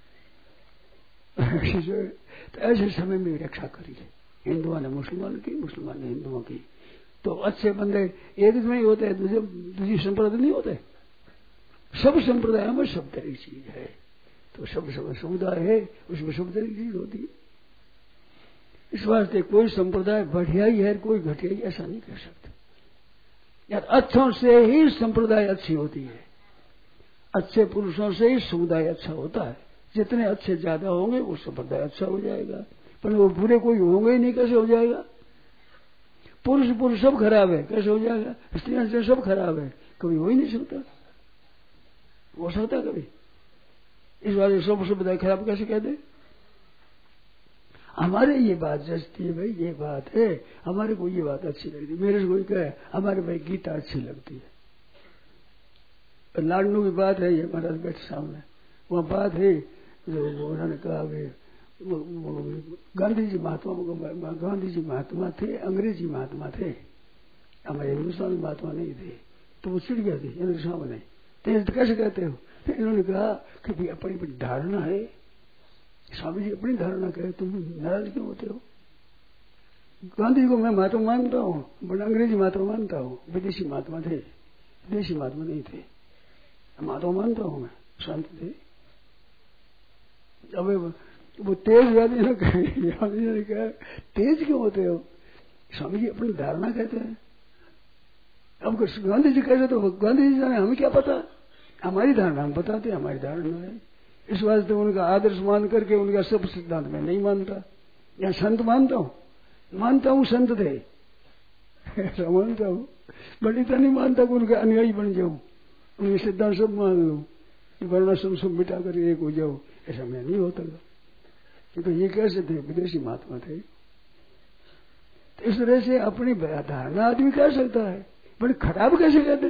तो ऐसे समय में रक्षा करी है, हिंदुओं ने मुसलमान की, मुसलमान ने हिंदुओं की। तो अच्छे बंदे एक में ही होते हैं, दूसरे दूसरी संप्रदाय नहीं होते। सब संप्रदाय में सब तरह की चीज है। तो सब सब समुदाय है, उसमें सब तरह की चीज होती है। इस वास्ते कोई संप्रदाय बढ़िया ही है, कोई घटिया ही, ऐसा नहीं कह सकते यार। अच्छों से ही संप्रदाय अच्छी होती है, अच्छे पुरुषों से ही समुदाय अच्छा होता है। जितने अच्छे ज्यादा होंगे वो संप्रदाय अच्छा हो जाएगा, पर वो बुरे कोई होंगे ही नहीं, कैसे हो जाएगा। पुरुष पुरुष सब खराब है, कैसे हो जाएगा। स्त्रियां स्त्रियां सब खराब है, कभी हो ही नहीं सकता, हो सकता कभी। इस बारे सब संप्रदाय खराब कैसे कहते। हमारे ये बात जचती है भाई, ये बात है, हमारे को ये बात अच्छी लगती। मेरे से कोई कहे हमारे भाई गीता अच्छी लगती है, लाडनू की बात है, ये महाराज बैठे सामने, वहाँ बात है जो उन्होंने कहा गांधी जी महात्मा, गांधी जी महात्मा थे, अंग्रेजी महात्मा थे, हमारे हिंदुस्तानी महात्मा नहीं थे। तो वो चिड़ गया थे इनके सामने, तो कैसे कहते हो। इन्होंने कहा कि भाई अपनी अपनी धारणा है, स्वामी जी अपनी धारणा कहे, तुम नाराज क्यों होते हो। गांधी जी को मैं महात्मा मानता हूँ, बट अंग्रेजी महात्मा मानता हूँ, विदेशी महात्मा थे, विदेशी महात्मा नहीं थे, महात्मा मानता हूँ मैं, संत थे। अब वो तेज गांधी ने कहा तेज क्यों होते हो, स्वामी जी अपनी धारणा कहते हैं। अब गांधी जी कहते तो गांधी जी जाने, हमें क्या पता, हमारी धारणा हम बताते, हमारी धारणा है। इस वास्ते उनका आदर्श मान करके उनका सब सिद्धांत में नहीं मानता। या संत मानता हूँ, मानता हूँ संत थे, ऐसा मानता हूँ, बट इतना नहीं मानता कि उनका अनुयायी बन जाऊं, उनके सिद्धांत सब मान लूं, वरना सब सब मिटा कर एक हो जाओ, ऐसा मैं नहीं होता था। क्योंकि ये कैसे थे, विदेशी महात्मा थे। तो इस तरह से अपनी धारणा आदमी कह सकता है, बट खराब कैसे कहते,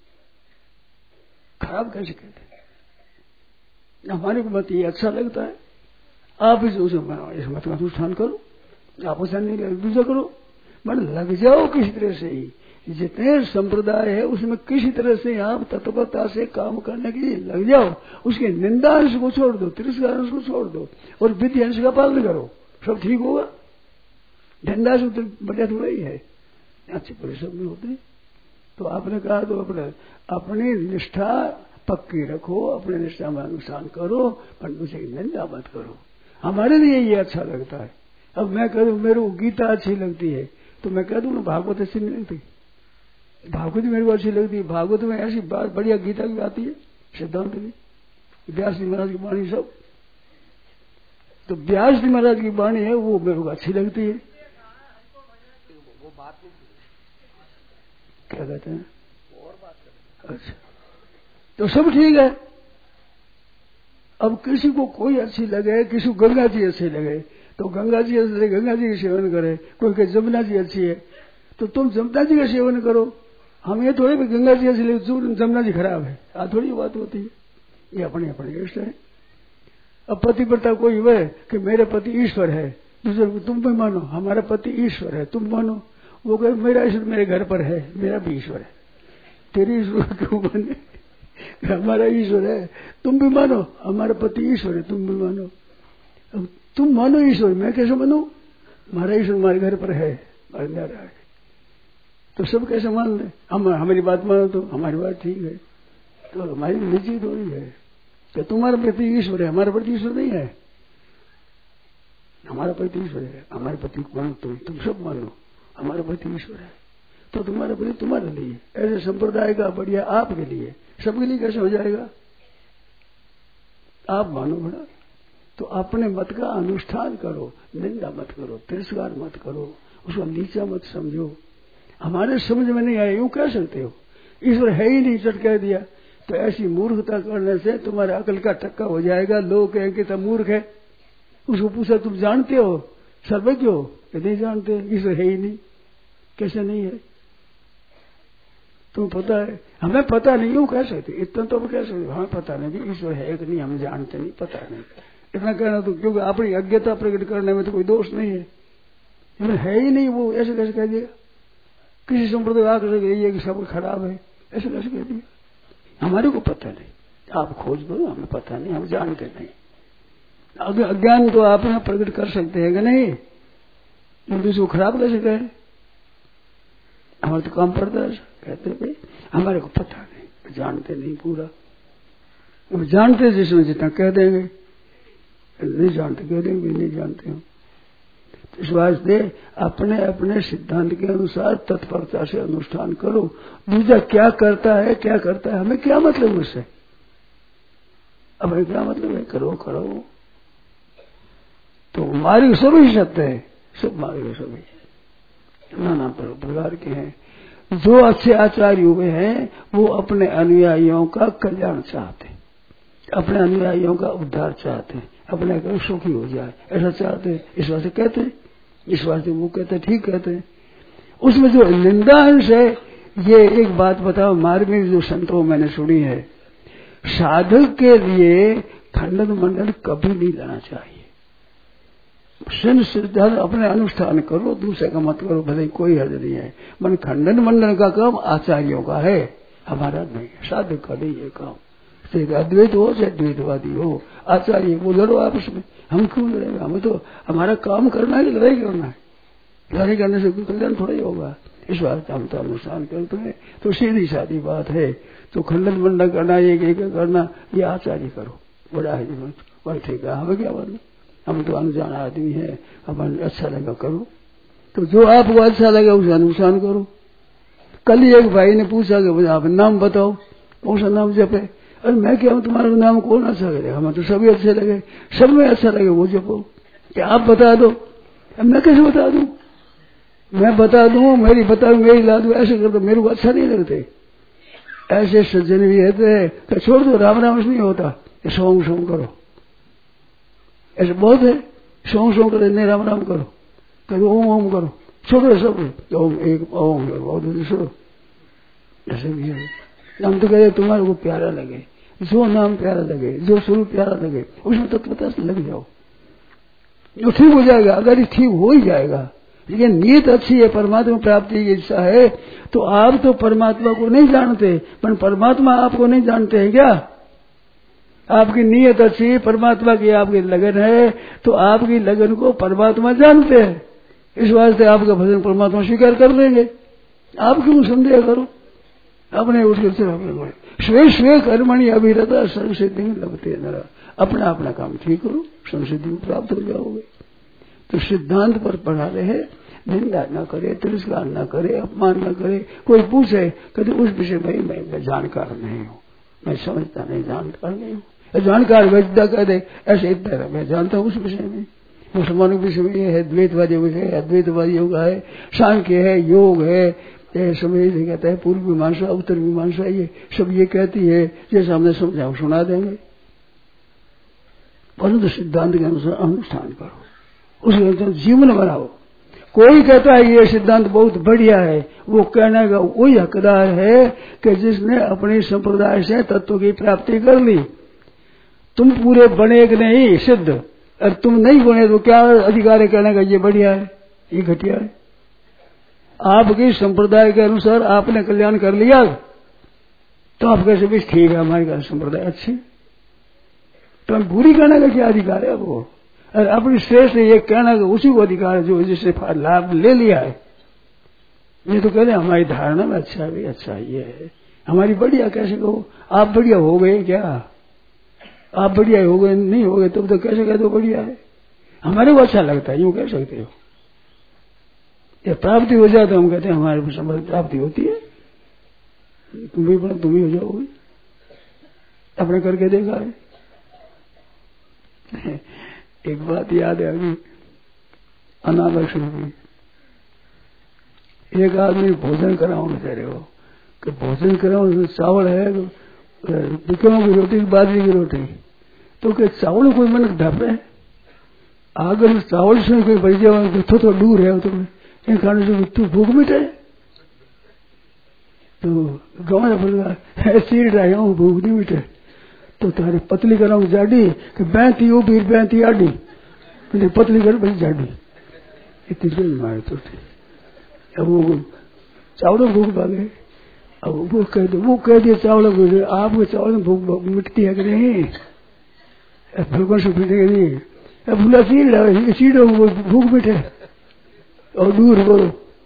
खराब कैसे कहते। हमारे को मत ये अच्छा लगता है, आप इस इस मत का अनुष्ठान करो, आप उसे नहीं दूसरा करो, बट लग जाओ किसी तरह से ही। जितने संप्रदाय है उसमें किसी तरह से आप तत्परता से काम करने के लिए लग जाओ। उसके निंदा अंश को छोड़ दो, तिरस्कार अंश को छोड़ दो और विधि अंश का पालन करो, सब ठीक होगा। निंदा से तो बढ़िया थोड़ा ही है, अच्छे परिश्रम में होते। तो आपने कहा तो अपने अपनी निष्ठा पक्की रखो, अपने निष्ठा में अनुष्ठान करो, पर दूसरे की निंदा मत करो। हमारे लिए ये अच्छा लगता है। अब मैं कह दूं मेरे को गीता अच्छी लगती है, तो मैं कह दूं ना भागवत अच्छी नहीं लगती, भागवत मेरे को अच्छी लगती है। भागवत में ऐसी बात बढ़िया गीता की आती है, सिद्धांत भी, व्यास जी महाराज की वाणी सब। तो व्यास जी महाराज की वाणी है वो मेरे को अच्छी लगती है। वो बात नहीं, क्या कहते हैं, और बात अच्छा, तो सब ठीक है। अब किसी को कोई अच्छी लगे, किसी को गंगा जी अच्छी लगे तो गंगा जी अच्छी लगे, गंगा जी का सेवन करे। कोई कहे जमुना जी अच्छी है तो तुम जमुना जी का सेवन करो। हम ये थोड़ी भी गंगा जी अच्छी लगे जमुना जी खराब है, आ थोड़ी बात होती है। ये अपने अपने इष्ट है। अब पतिव्रता कोई हुए कि मेरे पति ईश्वर है, दूसरे को तुम भी मानो, हमारा पति ईश्वर है तुम मानो, वो कहे मेरा ईश्वर मेरे घर पर है, मेरा भी ईश्वर है, तेरी ईश्वर क्यों बने? हमारा ईश्वर है, तुम भी मानो, हमारा पति ईश्वर है, तुम भी मानो। अब तुम मानो ईश्वर, मैं कैसे मानू? हमारा ईश्वर हमारे घर पर है, हमारे अंदर है, तो सब कैसे मान ले? हम हमारी बात मानो तो हमारी बात ठीक है, तो हमारी निजी थोड़ी है कि तुम्हारा प्रति ईश्वर है, हमारा प्रति ईश्वर नहीं है। हमारा प्रति ईश्वर है, हमारे प्रति मानो तुम तुम सब मानो, हमारा प्रति ईश्वर है, तो तुम्हारा प्रति तुम्हारे लिए, ऐसे संप्रदाय का बढ़िया आपके लिए, सबके लिए कैसे हो जाएगा? आप मानो बड़ा, तो अपने मत का अनुष्ठान करो, निंदा मत करो, तिरस्कार मत करो, उसको नीचा मत समझो। हमारे समझ में नहीं आया यूं कह सकते हो, ईश्वर है ही नहीं, चट कह दिया, तो ऐसी मूर्खता करने से तुम्हारे अकल का टक्का हो जाएगा। लोग कहेंगे तो मूर्ख है, उसको पूछा तुम जानते हो सर्वज्ञ हो? नहीं जानते, ईश्वर है ही नहीं। कैसे नहीं है? तुम्हें पता है? हमें पता नहीं, यूं कह सकते, इतना तो हम कह सकते, हमें पता नहीं ईश्वर है कि नहीं, हम जानते नहीं, पता नहीं, इतना कहना तो, क्योंकि अपनी अज्ञता प्रकट करने में तो कोई दोष नहीं है, है ही नहीं, वो ऐसे कैसे कह दिया? किसी संप्रदाय आकर ये कि सब खराब है, ऐसे कैसे कह दिया? हमारे को पता नहीं, आप खोज दो, हमें पता नहीं, हम जानते नहीं। अज्ञान तो आप यहाँ प्रकट कर सकते हैं कि नहीं? दूसरे को खराब कैसे कहे? हमारे तो काम पड़ता है, कहते भाई हमारे को पता नहीं, जानते नहीं पूरा, हम जानते जिसमें जितना कह देंगे, नहीं जानते कह देंगे नहीं जानते हो। इस वास्ते अपने अपने सिद्धांत के अनुसार तत्परता से अनुष्ठान करो। दूसरा क्या करता है क्या करता है हमें क्या मतलब उससे? अब हमें क्या मतलब है? करो करो, तो मार्ग सभी सत्य है, सब मार्ग सभी नाना प्रकार के हैं। जो अच्छे आचार्य हुए हैं वो अपने अनुयायियों का कल्याण चाहते, अपने अनुयायियों का उद्धार चाहते, अपने को सुखी हो जाए ऐसा चाहते, इस वास्ते कहते, इस वास्ते वो कहते ठीक कहते। उसमें जो निंदा अंश है, ये एक बात बताओ, मार्ग में जो संतों मैंने सुनी है, साधक के लिए खंडन मंडन कभी नहीं लेना चाहिए। सिद्धांत अपने अनुष्ठान करो, दूसरे का मत करो, भले कोई हर्ज नहीं है। मन खंडन मंडन का काम आचार्यों का है, हमारा नहीं है, साधक का नहीं है काम। चाहे अद्वैत हो चाहे द्वैतवादी हो, आचार्य वो लड़ो आपस में, हम क्यों लड़ेंगे? हमें तो हमारा काम करना है, लड़ाई करना है, लड़ाई करने से कोई कल्याण थोड़ा ही होगा। इस बात हम तो अनुष्ठान करते हैं, तो सीधी सादी बात है। तो खंडन मंडन करना, एक एक करना, ये आचार्य करो, बड़ा है जीवन, बड़ा ठीक है, हमें क्या बोलना, हम तो अनजान आदमी है, हमें अच्छा लगा करो, तो जो आपको अच्छा लगा उसे अनुष्ठान करो। कल ही एक भाई ने पूछा कि मुझे आप नाम बताओ, कौन सा नाम जपे? अरे मैं क्या हूँ, तुम्हारा नाम कौन अच्छा लगे? हमें तो सभी अच्छे लगे, सब में अच्छा लगे वो जपो। क्या आप बता दो? अब मैं कैसे बता दूं? मैं बता दूं, मेरी बता दूं, मेरी ला दूं, ऐसे कर दो, मेरे को अच्छा नहीं लगते। ऐसे सज्जन भी रहते हैं, छोड़ दो, राम राम नहीं होता, सोम सोम करो, ऐसे बहुत है, सोम सोम करो, नहीं राम राम करो, कभी ओम ओम करो, छोड़ो सब, ओम एक ओम करो, बहुत छोड़ो, ऐसे भी है। हम तो कहते तुम्हारे को प्यारा लगे, जो नाम प्यारा लगे, जो स्वरूप प्यारा लगे, उसमें तत्वता से लग जाओ, जो ठीक हो जाएगा। अगर ये ठीक हो ही जाएगा, लेकिन नीयत अच्छी है, परमात्मा प्राप्ति की इच्छा है, तो आप तो परमात्मा को नहीं जानते, पर परमात्मा आपको नहीं जानते हैं क्या? आपकी नीयत अच्छी, परमात्मा की आपकी लगन है, तो आपकी लगन को परमात्मा जानते हैं, इस वास्ते आपका भजन परमात्मा स्वीकार कर लेंगे। आप क्यों संदेह करो? अपने उसके स्वे स्वे कर्मणि अभिरता संसिद्धि लभते नरा, अपना अपना काम ठीक करो, संसिद्धि प्राप्त हो जाओगे। तो सिद्धांत पर पढ़ा रहे, निंदा न करे, तिरस्कार न करे, अपमान न करे। कोई पूछे कहते उस विषय में मैं, मैं जानकार नहीं हूँ, मैं समझता नहीं, जानकार नहीं हूँ। जानकार वैद्य कह दे ऐसे इतना मैं जानता हूँ उस विषय में। मुसलमानों के विषय में ये है, द्वैतवादियों का है, अद्वैतवादियों का है, सांख्य है, योग है, समय कहता है पूर्व मीमांसा उत्तर मीमांसा, ये सब ये कहती है, जैसे हमने समझाओ सुना देंगे। परंतु सिद्धांत के अनुसार अनुष्ठान करो, उसके अनुसार जीवन बनाओ। कोई कहता है ये सिद्धांत बहुत बढ़िया है, वो कहने का वही हकदार है कि जिसने अपने संप्रदाय से तत्व की प्राप्ति कर ली। तुम पूरे बने कि नहीं सिद्ध, और तुम नहीं बने तो क्या अधिकार है कहने का ये बढ़िया है, ये घटिया है? आपके संप्रदाय के अनुसार आपने कल्याण कर लिया तो आप कैसे भी ठीक है, हमारी संप्रदाय अच्छी, तो हम बुरी कहने का क्या अधिकार है? वो अरे अपनी श्रेष्ठ ये कहना का उसी को अधिकार है जो जिससे लाभ ले लिया है। ये तो कहते हमारी धारणा में अच्छा है, अच्छा ये है हमारी बढ़िया, कैसे कहो आप बढ़िया हो गए क्या? आप बढ़िया हो गए नहीं हो गए तब तो कैसे कहते हो बढ़िया है? हमारे को अच्छा लगता है, यूं कह सकते हो। ये प्राप्ति हो जाए तो हम कहते हैं हमारे समझ प्राप्ति होती है, तुम भी बड़ा तुम ही हो जाओगे, अपने करके देखा है। एक बात याद है अभी अनावश्यक की, एक आदमी भोजन कराओ बेचारे को कि भोजन कराओ, चावल है बिकरों की रोटी बाजरी की रोटी, तो क्या चावल कोई मन ढप है? अगर चावल से कोई बढ़ जाए तो तो दूर है तुम्हें इन खाने से तू भूख मिटे, तो गाँव में बोलेगा सीट आया हूँ भूख नहीं मिटे, तो तुम्हारी पतली कराऊंगी जाडी कि बैती वो भी बैती आडी, पतली कर बड़ी जाडी इतनी मारे तो अब वो चावलों भूख भागे। अब वो कह दे वो कह दिया चावलों को, आपको चावल में भूख मिटती है कि नहीं? भूखों से मिटेगी नहीं, अब भूला सीट सीटों को भूख मिटे और दूर बोलो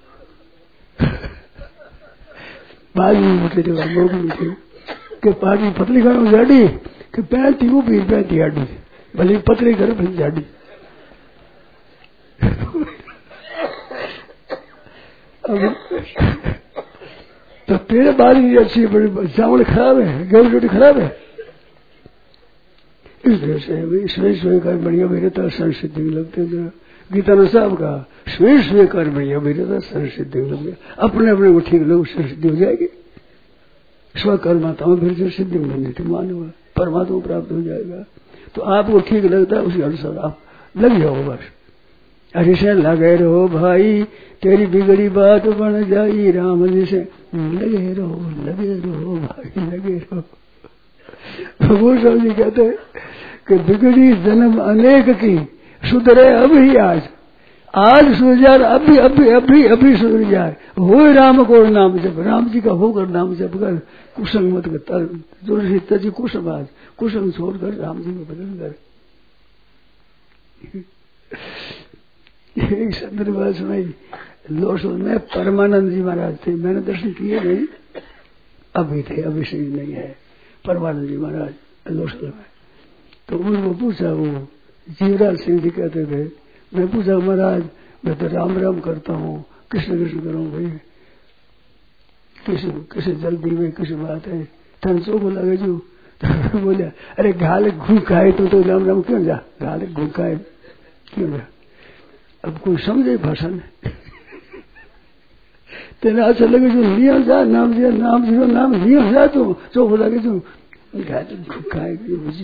बाद में मिटे थे भूख मिटे कि पानी पतली करो जाडी कि पैंती वो भी पैंती आडी, भले पतली करो भले जाडी। तो तेरे बारी अच्छी बड़ी चावल खराब है, गेहूं रोटी खराब है, इसलिए से स्वे स्वे कर बढ़िया मेरे संसिद्धि लगते थे। गीता ने साहब कहा स्वे स्वे कर बढ़िया मेरे संसिद्धि लगते, अपने अपने को ठीक लोग संसिद्धि हो जाएगी। स्वकर्माताओं फिर जो सिद्धि मिलनी थी मानव परमात्मा प्राप्त हो जाएगा। तो आपको ठीक लगता है उसी अनुसार आप लग जाओ बस। अरे से लगे रहो भाई तेरी बिगड़ी बात बन जाई, राम जी से लगे रहो लगे रहो भाई लगे रहो। वो सब जी कहते हैं कि बिगड़ी जन्म अनेक की सुधरे अभी आज, आज सुधर जाए अभी अभी अभी अभी सुधर जाए, हो राम को नाम जप, राम जी का होकर नाम जप कर, कुसंग मत कर, जो तजी कुसंग आज कुसंग छोड़कर राम जी को बदल कर। एक संदर्भ बात सुनाई लोसो में परमानंद जी महाराज थे, मैंने दर्शन किए नहीं, अभी थे अभी से नहीं है परमानंद जी महाराज लोसो में। तो उनको पूछा, वो जीवराज सिंह जी कहते थे, मैं पूछा महाराज मैं तो राम राम करता हूँ कृष्ण कृष्ण करूँ भाई, किसी किसी जल्दी में किसी बात है तनसो को लगे जो। तो बोले अरे घाले घूम खाए तो, तो राम राम क्यों जा, घाले घूम खाए क्यों जा। अब कोई समझे भाषा में तेरा अच्छा लगे जो लिया जा नाम दिया नाम दिया नाम लिया जा तो चौक लगे जो घाले घूम खाए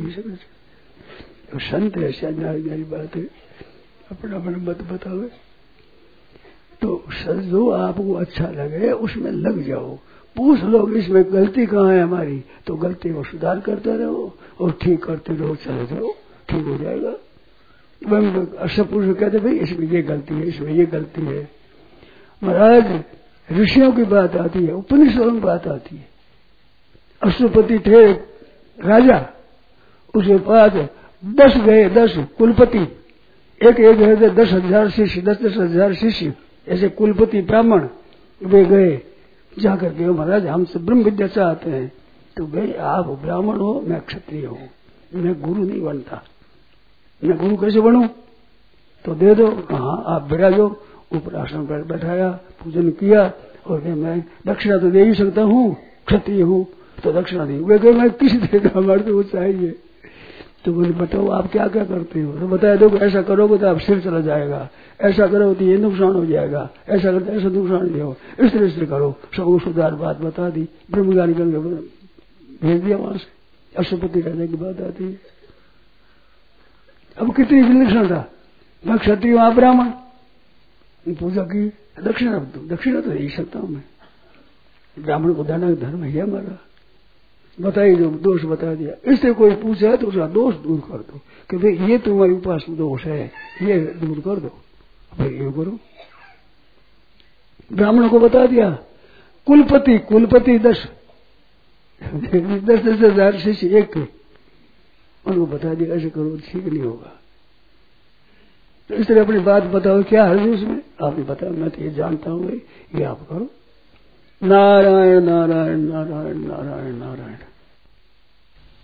संत है शायद नारी बात है, अपना अपना मत बतावे। तो जो आपको अच्छा लगे उसमें लग जाओ, पूछ लो इसमें गलती कहाँ है हमारी, तो गलती को सुधार करते रहो और ठीक करते रहो, चले जाओ ठीक हो जाएगा। सब पुरुष कहते भाई इसमें ये गलती है इसमें ये गलती है। महाराज ऋषियों की बात आती है, उपनिषदों की बात आती है। अश्वपति थे राजा, उसके पास दस गए दस कुलपति, एक एक गए दस हजार शिष्य दस दस हजार शिष्य, ऐसे कुलपति ब्राह्मण वे गए जाकर के महाराज हम सब ब्रह्म विद्या चाहते हैं। तो भाई आप ब्राह्मण हो मैं क्षत्रिय हूँ, मैं गुरु नहीं बनता, मैं गुरु कैसे बनूं? तो दे दो, हाँ आप विराजो। ऊपर आसन पर बैठाया, पूजन किया और मैं दक्षिणा तो दे ही सकता हूँ, क्षत्रिय हूँ तो दक्षिणा दी। वे कहे मैं किसी देगा हमारे तो वो चाहिए। तो बोले बताओ आप क्या क्या करते हो? तो बताया दो ऐसा करोगे तो आप सिर चला जाएगा, ऐसा करोगे तो ये नुकसान हो जाएगा, ऐसा करते ऐसा नुकसान नहीं हो, इस तरह से करो। सबको सुधार बात बता दी, ब्रह्मज्ञानी करके भेज दिया वहां से। अश्वपति राजा की बात आती है। अब कितनी विलक्षण था, मैं क्षत्रिय आप ब्राह्मण, पूजा की दक्षिणा दक्षिणा तो दे सकता हूं मैं, ब्राह्मण को दाना धर्म है हमारा, बताइए जो दोष बता दिया। इससे कोई पूछा तो उसका दोष दूर कर दो कि भाई ये तुम्हारी उपासना दोष है, ये दूर कर दो, भाई ये करो। ब्राह्मणों को बता दिया, कुलपति कुलपति दस दस दस हजार शिष्य एक थे, उनको बता दिया ऐसे करो ठीक नहीं होगा। तो इस तरह अपनी बात बताओ, क्या हर्ज उसमें? आपने बताया मैं तो ये जानता हूँ, ये आप करो। नारायण नारायण नारायण नारायण नारायण।